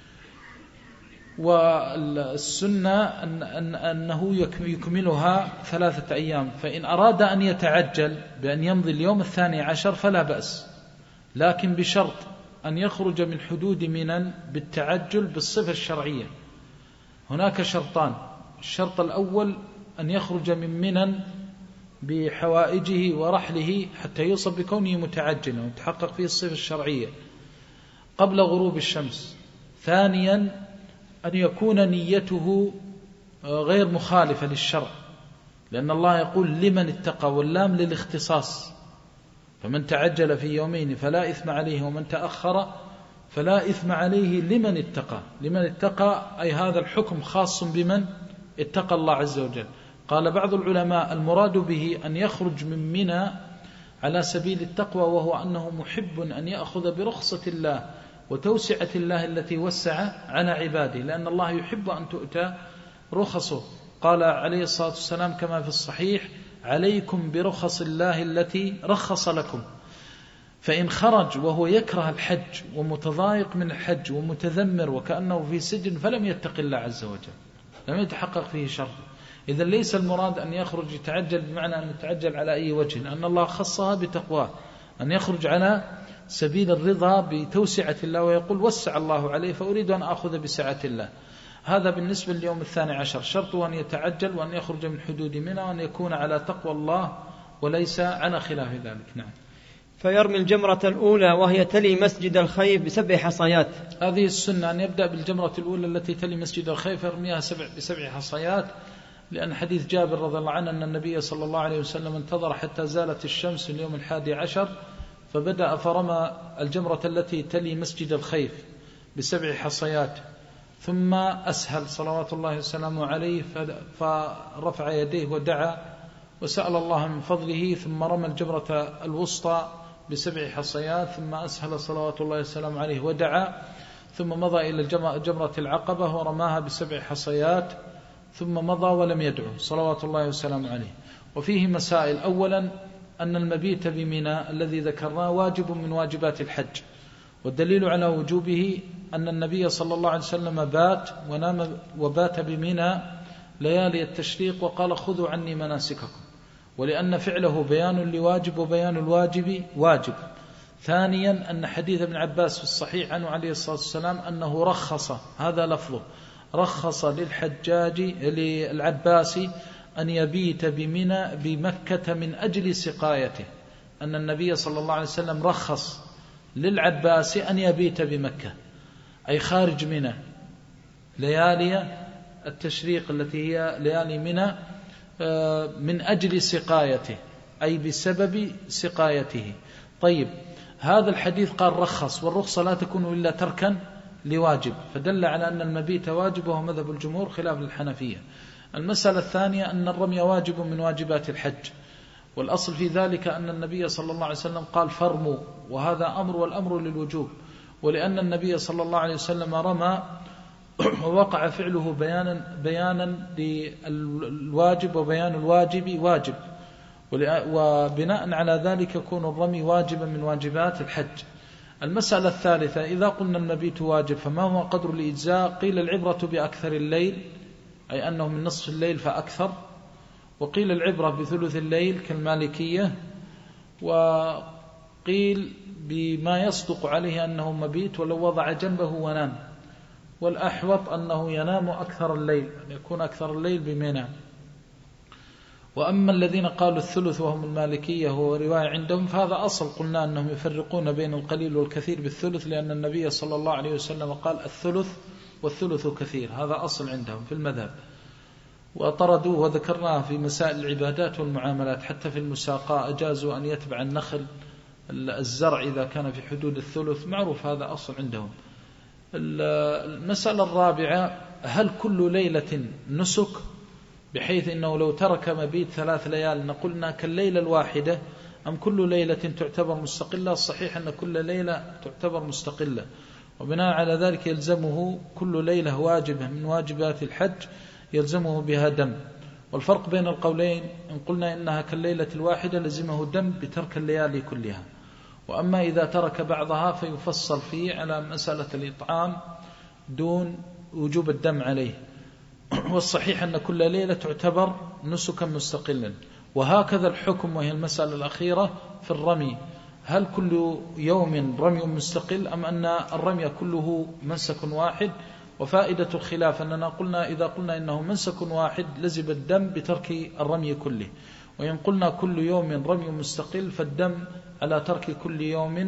والسنة أن أن أنه يكملها ثلاثة أيام، فإن أراد أن يتعجل بأن يمضي اليوم الثاني عشر فلا بأس، لكن بشرط أن يخرج من حدود منى بالتعجل بالصفة الشرعية. هناك شرطان: الشرط الأول أن يخرج من منى بحوائجه ورحله حتى يوصف بكونه متعجلا وتحقق فيه الصفة الشرعية قبل غروب الشمس. ثانيا أن يكون نيته غير مخالفة للشرع، لأن الله يقول: لمن اتقى، واللام للاختصاص، فمن تعجل في يومين فلا إثم عليه، ومن تأخر فلا إثم عليه لمن اتقى. لمن اتقى أي هذا الحكم خاص بمن اتقى الله عز وجل. قال بعض العلماء: المراد به أن يخرج من منى على سبيل التقوى، وهو أنه محب أن يأخذ برخصة الله وتوسعة الله التي وسع على عباده، لأن الله يحب أن تؤتى رخصه. قال عليه الصلاة والسلام كما في الصحيح: عليكم برخص الله التي رخص لكم. فإن خرج وهو يكره الحج ومتضايق من الحج ومتذمر وكأنه في سجن فلم يتق الله عز وجل، لم يتحقق فيه شر. إذا ليس المراد أن يخرج يتعجل بمعنى أن يتعجل على أي وجه، لأن الله خصها بتقواه، أن يخرج على سبيل الرضا بتوسعة الله، ويقول: وسع الله عليه فأريد أن أخذ بسعة الله. هذا بالنسبة لليوم الثاني عشر، شرطه أن يتعجل وأن يخرج من حدود منى وأن يكون على تقوى الله وليس على خلاف ذلك. نعم. فيرمي الجمرة الأولى وهي تلي مسجد الخيف بسبع حصيات. هذه السنة أن يبدأ بالجمرة الأولى التي تلي مسجد الخيف يرميها سبع بسبع حصيات، لأن حديث جابر رضي الله عنه أن النبي صلى الله عليه وسلم انتظر حتى زالت الشمس اليوم الحادي عشر فبدأ فرمى الجمرة التي تلي مسجد الخيف بسبع حصيات، ثم أسهل صلوات الله وسلامه عليه فرفع يديه ودعا وسأل الله من فضله، ثم رمى الجمرة الوسطى بسبع حصيات، ثم أسهل صلوات الله وسلامه عليه ودعا، ثم مضى إلى جمرة العقبة ورماها بسبع حصيات، ثم مضى ولم يدعو صلوات الله وسلامه عليه. وفيه مسائل: أولا أن المبيت بمنى الذي ذكرناه واجب من واجبات الحج، والدليل على وجوبه أن النبي صلى الله عليه وسلم بات ونام وبات بمنى ليالي التشريق وقال خذوا عني مناسككم، ولأن فعله بيان لواجب وبيان الواجب واجب. ثانيا أن حديث ابن عباس في الصحيح عنه عليه الصلاة والسلام أنه رخص، هذا لفظه، رخص للحجاج للعباس أن يبيت بمنى بمكة من أجل سقايته، أن النبي صلى الله عليه وسلم رخص للعباس أن يبيت بمكة أي خارج منى ليالي التشريق التي هي ليالي منى من أجل سقايته أي بسبب سقايته. طيب، هذا الحديث قال رخص، والرخصة لا تكون إلا تركا لواجب، فدل على أن المبيت واجب، وهو مذهب الجمهور خلاف الحنفية. المسألة الثانية أن الرمي واجب من واجبات الحج، والأصل في ذلك أن النبي صلى الله عليه وسلم قال فرموا، وهذا أمر، والأمر للوجوب، ولأن النبي صلى الله عليه وسلم رمى ووقع فعله بيانا بيانا للواجب، وبيان الواجب واجب، وبناء على ذلك يكون الرمي واجبا من واجبات الحج. المسألة الثالثة، إذا قلنا المبيت واجب فما هو قدر الإجزاء؟ قيل العبرة بأكثر الليل، أي أنه من نصف الليل فأكثر، وقيل العبرة بثلث الليل كالمالكية، وقيل بما يصدق عليه أنه مبيت ولو وضع جنبه ونام، والأحوط أنه ينام أكثر الليل، يكون أكثر الليل بمنى. وأما الذين قالوا الثلث وهم المالكية هو رواية عندهم، فهذا أصل، قلنا أنهم يفرقون بين القليل والكثير بالثلث، لأن النبي صلى الله عليه وسلم قال الثلث والثلث كثير، هذا أصل عندهم في المذهب، وطردوه وذكرناه في مسائل العبادات والمعاملات. حتى في المساقاة أجازوا أن يتبع النخل الزرع إذا كان في حدود الثلث، معروف هذا أصل عندهم. المسألة الرابعة، هل كل ليلة نسك بحيث أنه لو ترك مبيت ثلاث ليال نقول أنها كالليلة الواحدة، أم كل ليلة تعتبر مستقلة؟ الصحيح أن كل ليلة تعتبر مستقلة، وبناء على ذلك يلزمه كل ليلة واجبة من واجبات الحج يلزمه بها دم. والفرق بين القولين، إن قلنا إنها كالليلة الواحدة لزمه دم بترك الليالي كلها، وأما إذا ترك بعضها فيفصل فيه على مسألة الإطعام دون وجوب الدم عليه. والصحيح أن كل ليلة تعتبر نسكا مستقلا. وهكذا الحكم، وهي المسألة الأخيرة في الرمي، هل كل يوم رمي مستقل أم أن الرمي كله منسك واحد؟ وفائدة الخلاف أننا قلنا إذا قلنا إنه منسك واحد لزم الدم بترك الرمي كله، وإن قلنا كل يوم رمي مستقل فالدم على ترك كل يوم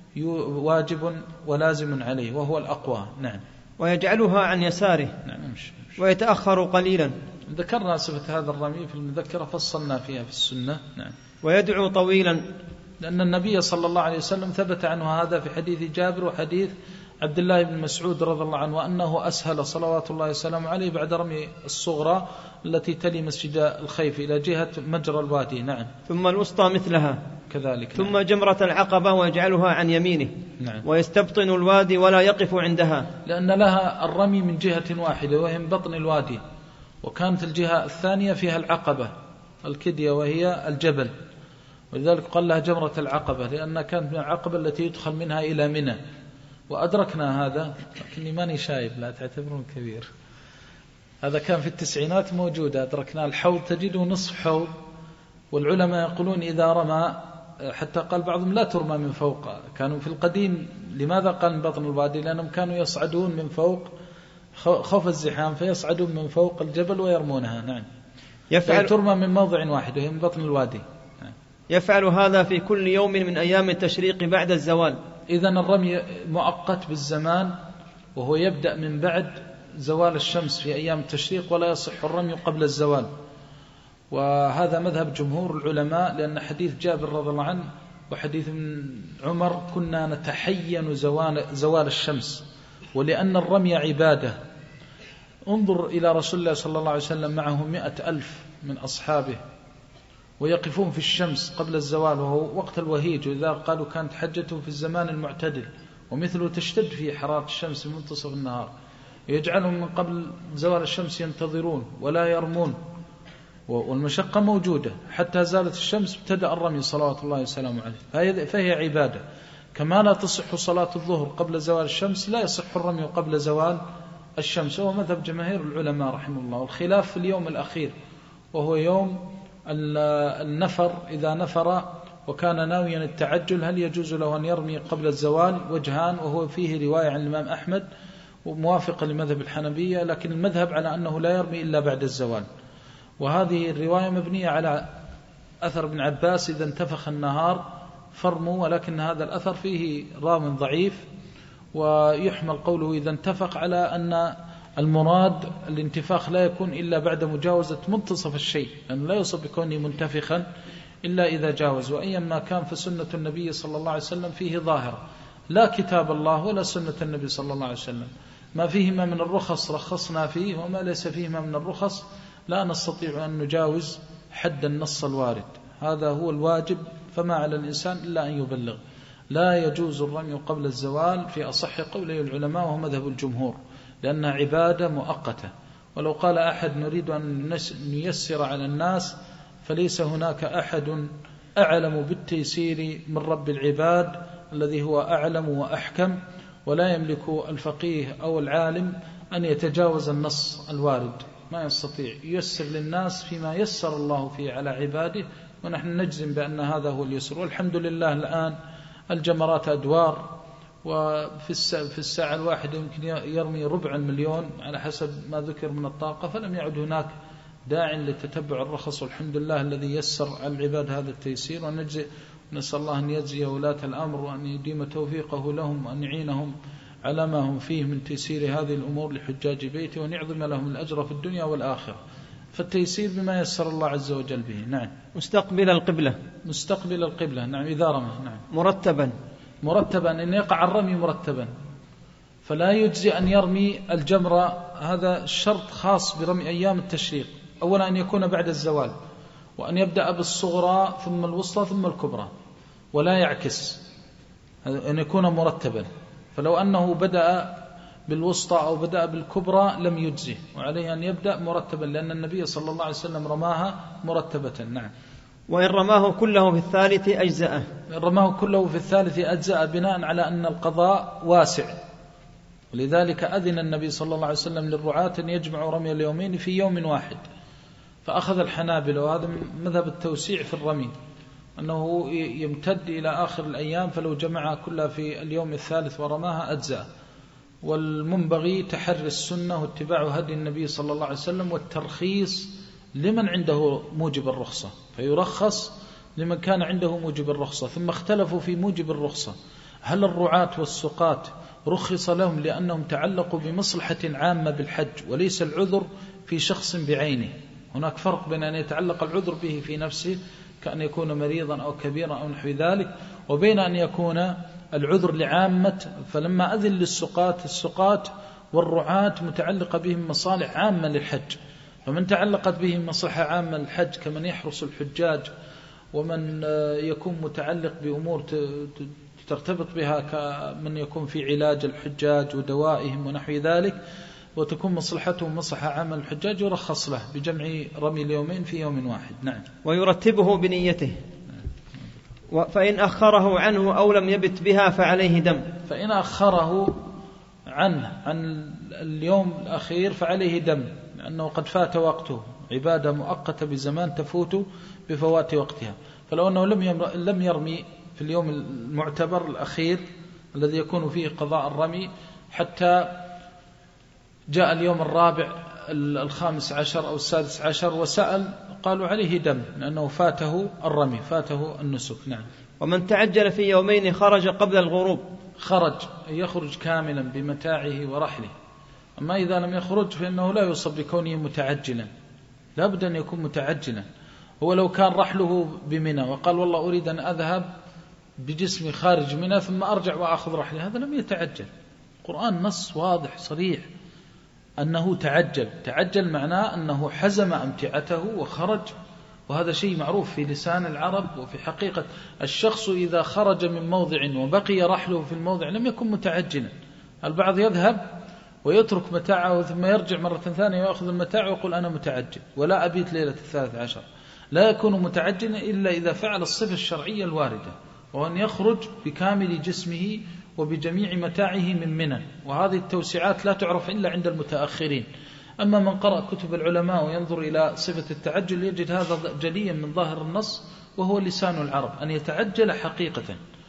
واجب ولازم عليه، وهو الأقوى. نعم. ويجعلها عن يساره. نعم. مش مش. ويتأخر قليلا. ذكرنا صفة هذا الرمي في المذكرة، فصلنا فيها في السنة. نعم. ويدعو طويلا، لأن النبي صلى الله عليه وسلم ثبت عنه هذا في حديث جابر وحديث عبد الله بن مسعود رضي الله عنه، وأنه أسهل صلوات الله وسلامه عليه بعد رمي الصغرى التي تلي مسجد الخيف إلى جهة مجرى الوادي. نعم. ثم الوسطى مثلها كذلك. ثم نعم. جمرة العقبة ويجعلها عن يمينه. نعم. ويستبطن الوادي ولا يقف عندها، لأن لها الرمي من جهة واحدة وهي من بطن الوادي، وكانت الجهة الثانية فيها العقبة الكدية وهي الجبل، ولذلك قال لها جمرة العقبة، لأنها كانت من العقبة التي يدخل منها إلى منى. وأدركنا هذا، لكني ماني شايب، لا تعتبرون كبير، هذا كان في التسعينات موجود، أدركنا. الحوض تجده نصف حوض، والعلماء يقولون إذا رمى، حتى قال بعضهم لا ترمى من فوق. كانوا في القديم، لماذا قال من بطن الوادي؟ لأنهم كانوا يصعدون من فوق خوف الزحام، فيصعدون من فوق الجبل ويرمونها. نعم. يفعل ترمى من موضع واحد وهي من بطن الوادي. نعم. يفعل هذا في كل يوم من أيام التشريق بعد الزوال. إذن الرمي مؤقت بالزمان، وهو يبدأ من بعد زوال الشمس في أيام التشريق، ولا يصح الرمي قبل الزوال. وهذا مذهب جمهور العلماء، لأن حديث جابر رضي الله عنه وحديث من عمر كنا نتحين زوال, زوال الشمس، ولأن الرمي عبادة. انظر إلى رسول الله صلى الله عليه وسلم معه مئة ألف من أصحابه، ويقفون في الشمس قبل الزوال، وهو وقت الوهيج، وإذا قالوا كانت حجته في الزمان المعتدل، ومثله تشتد في حرارة الشمس في منتصف النهار، يجعلهم من قبل زوال الشمس ينتظرون ولا يرمون، والمشقة موجودة. حتى زالت الشمس ابتدأ الرمي صلوات الله وسلامه عليه، فهي عبادة. كما لا تصح صلاة الظهر قبل زوال الشمس لا يصح الرمي قبل زوال الشمس، هو مذهب جماهير العلماء رحمه الله. والخلاف في اليوم الأخير وهو يوم النفر، إذا نفر وكان ناويا التعجل هل يجوز له أن يرمي قبل الزوال؟ وجهان، وهو فيه رواية عن الإمام أحمد وموافقة لمذهب الحنبية، لكن المذهب على أنه لا يرمي إلا بعد الزوال. وهذه الرواية مبنية على أثر ابن عباس إذا انتفخ النهار فرموا، ولكن هذا الأثر فيه راو ضعيف، ويحمل قوله إذا انتفخ على أن المراد الانتفاخ لا يكون إلا بعد مجاوزة منتصف الشيء، لأنه لا يصب بكونه منتفخا إلا إذا جاوز. وأيما كان فسنة النبي صلى الله عليه وسلم فيه ظاهرة، لا كتاب الله ولا سنة النبي صلى الله عليه وسلم. ما فيهما من الرخص رخصنا فيه، وما ليس فيهما من الرخص لا نستطيع أن نجاوز حد النص الوارد. هذا هو الواجب، فما على الإنسان إلا أن يبلغ. لا يجوز الرمي قبل الزوال في أصح قوله العلماء، وهو مذهب الجمهور، لأنها عبادة مؤقتة. ولو قال أحد نريد أن نيسر على الناس، فليس هناك أحد أعلم بالتيسير من رب العباد الذي هو أعلم وأحكم، ولا يملك الفقيه أو العالم أن يتجاوز النص الوارد، ما يستطيع ييسر للناس فيما يسر الله فيه على عباده، ونحن نجزم بأن هذا هو اليسر. والحمد لله الآن الجمرات أدوار، وفي في الساعة الواحدة يمكن يرمي ربع المليون على حسب ما ذكر من الطاقة، فلم يعد هناك داع لتتبع الرخص. والحمد لله الذي يسر على العباد هذا التيسير، ونجزي نسأل الله أن يجزي ولاة الأمر وأن يديم توفيقه لهم، وأن يعينهم على ما هم فيه من تيسير هذه الأمور لحجاج بيته، وأن يعظم لهم الأجر في الدنيا والآخرة. فالتيسير بما يسر الله عز وجل به. نعم. مستقبل القبلة. مستقبل القبلة، نعم، إذا رمى. نعم. مرتبا. مرتبا، إن يقع الرمي مرتبا، فلا يجزي أن يرمي الجمرة. هذا شرط خاص برمي أيام التشريق. أولا أن يكون بعد الزوال، وأن يبدأ بالصغرى ثم الوسطى ثم الكبرى، ولا يعكس، أن يكون مرتبا. فلو أنه بدأ بالوسطى أو بدأ بالكبرى لم يجزه، وعليه أن يبدأ مرتبا، لأن النبي صلى الله عليه وسلم رماها مرتبة. نعم. وإن رماه كله في الثالث أجزأه. إن رماه كله في الثالث أجزأ، بناء على أن القضاء واسع، ولذلك أذن النبي صلى الله عليه وسلم للرعاة أن يجمعوا رمي اليومين في يوم واحد. فأخذ الحنابلة، وهذا مذهب التوسيع في الرمي، أنه يمتد إلى آخر الأيام، فلو جمعها كلها في اليوم الثالث ورماها أجزاء. والمنبغي تحري السنة واتباع هدي النبي صلى الله عليه وسلم، والترخيص لمن عنده موجب الرخصة، فيرخص لمن كان عنده موجب الرخصة. ثم اختلفوا في موجب الرخصة، هل الرعاة والسقاة رخص لهم لأنهم تعلقوا بمصلحة عامة بالحج وليس العذر في شخص بعينه؟ هناك فرق بين أن يتعلق العذر به في نفسه كأن يكون مريضا أو كبيرا أو نحو ذلك، وبين أن يكون العذر لعامة. فلما أذن للسقاة، السقاة والرعاة متعلقة بهم مصالح عامة للحج، فمن تعلقت بهم مصلحة عامة للحج كمن يحرس الحجاج، ومن يكون متعلق بأمور ترتبط بها كمن يكون في علاج الحجاج ودوائهم ونحو ذلك، وتكون مصلحته مصلحة عامة للحجاج، يرخص له بجمع رمي اليومين في يوم واحد. نعم. ويرتبه بنيته. فإن أخره عنه أو لم يبت بها فعليه دم. فإن أخره عنه عن اليوم الأخير فعليه دم، لأنه قد فات وقته، عبادة مؤقتة بزمان تفوت بفوات وقتها. فلو أنه لم يرمي في اليوم المعتبر الأخير الذي يكون فيه قضاء الرمي حتى جاء اليوم الرابع الخامس عشر أو السادس عشر وسأل، قالوا عليه دم، لأنه فاته الرمي، فاته النسك. نعم. ومن تعجل في يومين خرج قبل الغروب. خرج يخرج كاملا بمتاعه ورحله. أما إذا لم يخرج فإنه لا يصب بكونه متعجلا، لا بد أن يكون متعجلا. هو لو كان رحله بمنى وقال والله أريد أن أذهب بجسمي خارج منى ثم أرجع وأخذ رحله، هذا لم يتعجل. القرآن نص واضح صريح أنه تعجل. تعجل معناه أنه حزم أمتعته وخرج، وهذا شيء معروف في لسان العرب وفي حقيقة. الشخص إذا خرج من موضع وبقي رحله في الموضع لم يكن متعجلا. البعض يذهب ويترك متاعه ثم يرجع مرة ثانية ويأخذ المتاع ويقول أنا متعجل ولا أبيت ليلة الثالث عشر، لا يكون متعجلا إلا إذا فعل الصفة الشرعية الواردة، وأن يخرج بكامل جسمه وبجميع متاعه من منى. وهذه التوسعات لا تعرف إلا عند المتأخرين. أما من قرأ كتب العلماء وينظر إلى صفة التعجل يجد هذا جليا من ظاهر النص، وهو لسان العرب أن يتعجل حقيقة.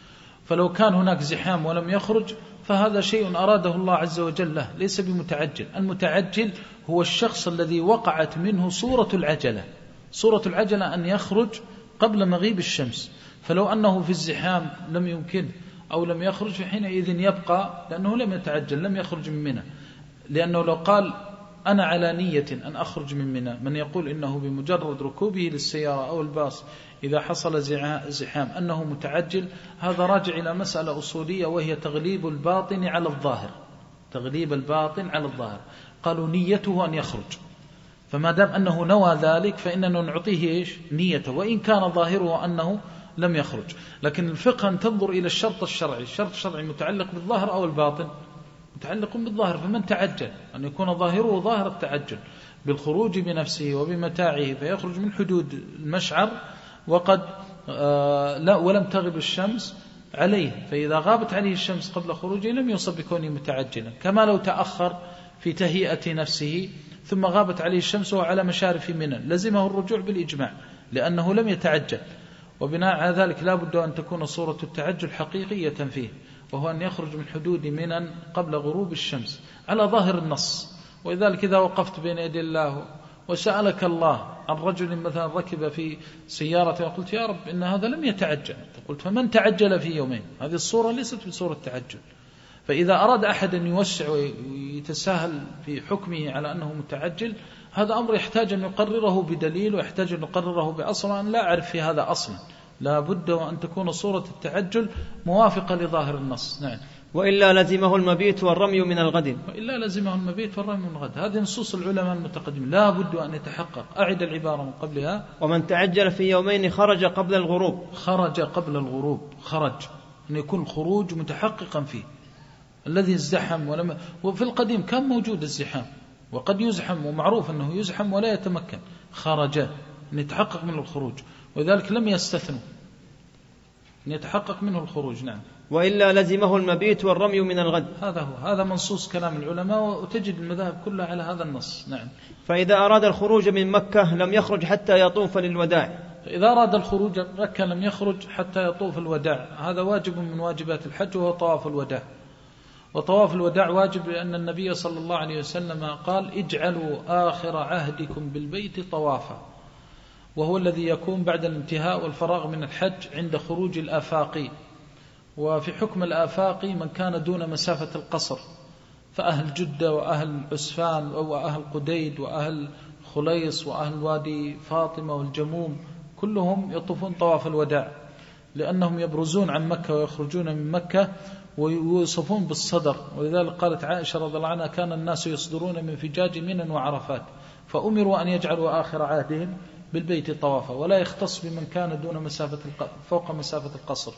فلو كان هناك زحام ولم يخرج فهذا شيء أراده الله عز وجل له، ليس بمتعجل. المتعجل هو الشخص الذي وقعت منه صورة العجلة. صورة العجلة أن يخرج قبل مغيب الشمس، فلو أنه في الزحام لم يمكن أو لم يخرج فحينئذ يبقى، لأنه لم يتعجل، لم يخرج من منى. لأنه لو قال أنا على نية أن أخرج من منى، من يقول إنه بمجرد ركوبه للسيارة أو الباص إذا حصل زحام أنه متعجل، هذا راجع إلى مسألة أصولية وهي تغليب الباطن على الظاهر. تغليب الباطن على الظاهر، قالوا نيته أن يخرج، فما دام أنه نوى ذلك فإننا نعطيه إيش؟ نيته، وإن كان ظاهره أنه لم يخرج. لكن الفقه أن تنظر إلى الشرط الشرعي. الشرط الشرعي متعلق بالظاهر أو الباطن؟ متعلق بالظاهر. فمن تعجل أن يكون ظاهره ظاهر التعجل بالخروج بنفسه وبمتاعه فيخرج من حدود المشعر وقد آه لا ولم تغب الشمس عليه، فإذا غابت عليه الشمس قبل خروجه لم يصب بكونه متعجلا. كما لو تأخر في تهيئة نفسه ثم غابت عليه الشمس وهو على مشارف منى لزمه الرجوع بالإجماع لأنه لم يتعجل. وبناء على ذلك لا بد أن تكون صورة التعجل حقيقية فيه، وهو أن يخرج من حدود منى قبل غروب الشمس على ظاهر النص. ولذلك إذا وقفت بين يدي الله وسألك الله عن رجل مثلا ركب في سيارة وقلت يا رب إن هذا لم يتعجل، قلت فمن تعجل في يومين؟ هذه الصورة ليست بصورة تعجل. فإذا أراد أحد أن يوسع ويتساهل في حكمه على أنه متعجل، هذا أمر يحتاج أن يقرره بدليل ويحتاج أن يقرره بأصل. أن لا أعرف في هذا أصلا، لا بد وأن تكون صورة التعجل موافقة لظاهر النص. نعم. وإلا لزمه المبيت والرمي من الغد. وإلا لزمه المبيت والرمي من الغد. هذه نصوص العلماء المتقدمين لا بد أن يتحقق. أعد العبارة من قبلها. ومن تعجل في يومين خرج قبل الغروب. خرج قبل الغروب، خرج أن يكون الخروج متحققا فيه. الذي ازدحم ولم، وفي القديم كان موجود الزحام وقد يزحم ومعروف أنه يزحم ولا يتمكن، خرج أن يتحقق منه الخروج، وذلك لم يستثنوا أن يتحقق منه الخروج. نعم. وإلا لزمه المبيت والرمي من الغد. هذا هو، هذا منصوص كلام العلماء، وتجد المذاهب كلها على هذا النص. نعم. فإذا أراد الخروج من مكة لم يخرج حتى يطوف للوداع. فإذا أراد الخروج من مكة لم يخرج حتى يطوف الوداع. هذا واجب من واجبات الحج وهو طواف الوداع. وطواف الوداع واجب لأن النبي صلى الله عليه وسلم قال اجعلوا آخر عهدكم بالبيت طوافا، وهو الذي يكون بعد الانتهاء والفراغ من الحج عند خروج الآفاقي. وفي حكم الآفاقي من كان دون مسافة القصر، فأهل جدة وأهل عسفان وأهل قديد وأهل خليص وأهل وادي فاطمة والجموم كلهم يطوفون طواف الوداع، لأنهم يبرزون عن مكة ويخرجون من مكة ويوصفون بالصدر. ولذلك قالت عائشة رضي الله عنها كان الناس يصدرون من فجاج منى وعرفات، فأمروا أن يجعلوا آخر عهدهم بالبيت طوافا، ولا يختص بمن كان دون مسافة فوق مسافة القصر.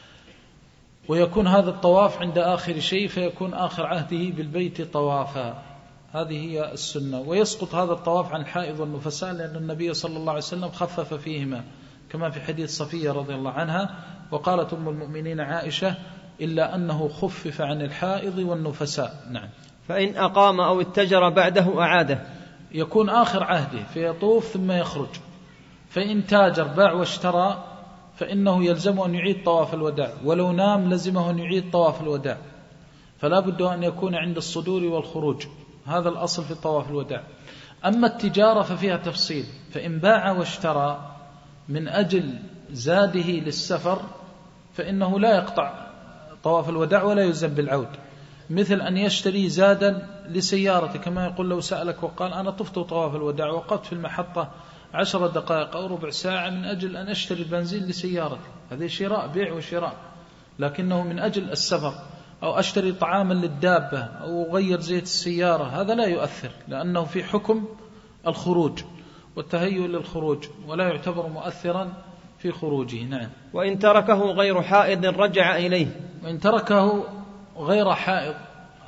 ويكون هذا الطواف عند آخر شيء فيكون آخر عهده بالبيت طوافا. هذه هي السنة. ويسقط هذا الطواف عن الحائض والنفساء لأن النبي صلى الله عليه وسلم خفف فيهما كما في حديث صفية رضي الله عنها. وقالت أم المؤمنين عائشة إلا أنه خفف عن الحائض والنفساء. نعم. فإن أقام أو اتجر بعده أعاده. يكون آخر عهده فيطوف ثم يخرج. فإن تاجر باع واشترى فإنه يلزم أن يعيد طواف الوداع، ولو نام لزمه أن يعيد طواف الوداع. فلا بد أن يكون عند الصدور والخروج، هذا الأصل في طواف الوداع. أما التجارة ففيها تفصيل، فإن باع واشترى من أجل زاده للسفر فإنه لا يقطع طواف الوداع ولا يلزم بالعود، مثل أن يشتري زادا لسيارته، كما يقول لو سألك وقال أنا طفت طواف الوداع وقفت في المحطة عشر دقائق أو ربع ساعة من أجل أن أشتري البنزين لسيارتي، هذا شراء، بيع وشراء، لكنه من أجل السفر. أو أشتري طعاما للدابة أو أغير زيت السيارة، هذا لا يؤثر لأنه في حكم الخروج والتهيؤ للخروج ولا يعتبر مؤثرا في خروجه. نعم. وإن تركه غير حائض رجع إليه. وإن تركه غير حائض،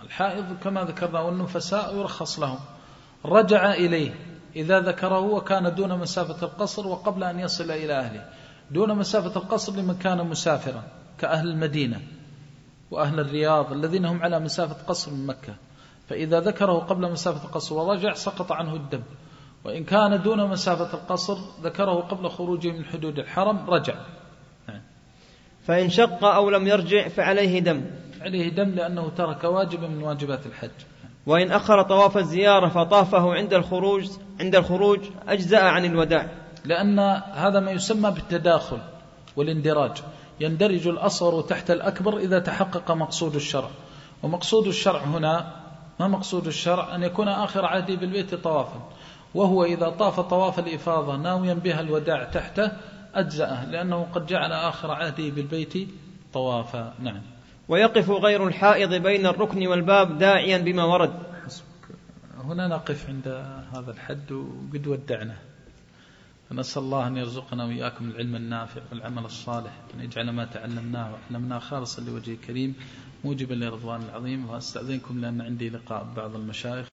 الحائض كما ذكرنا والنفساء يرخص لهم. رجع إليه إذا ذكره وكان دون مسافة القصر وقبل أن يصل إلى أهله. دون مسافة القصر لمن كان مسافرا كأهل المدينة وأهل الرياض الذين هم على مسافة قصر من مكة، فإذا ذكره قبل مسافة القصر ورجع سقط عنه الدم. وإن كان دون مسافة القصر ذكره قبل خروجه من حدود الحرم رجع. فإن شق أو لم يرجع فعليه دم. عليه دم لأنه ترك واجبا من واجبات الحج. وإن أخر طواف الزيارة فطافه عند الخروج عند الخروج أجزأ عن الوداع، لأن هذا ما يسمى بالتداخل والاندراج، يندرج الأصغر تحت الأكبر إذا تحقق مقصود الشرع. ومقصود الشرع هنا ما مقصود الشرع؟ أن يكون آخر عهده بالبيت طوافا، وهو إذا طاف طواف الإفاضة ناويا بها الوداع تحته أجزأه، لأنه قد جعل آخر عهده بالبيت طوافا. نعم. ويقف غير الحائض بين الركن والباب داعيا بما ورد. هنا نقف عند هذا الحد وقد ودعنا، فنسأل الله أن يرزقنا وإياكم العلم النافع والعمل الصالح، أن يجعل ما تعلمناه وعلمناه خالصا لوجه كريم موجبا لرضوان العظيم. وأستأذنكم لأن عندي لقاء بعض المشايخ.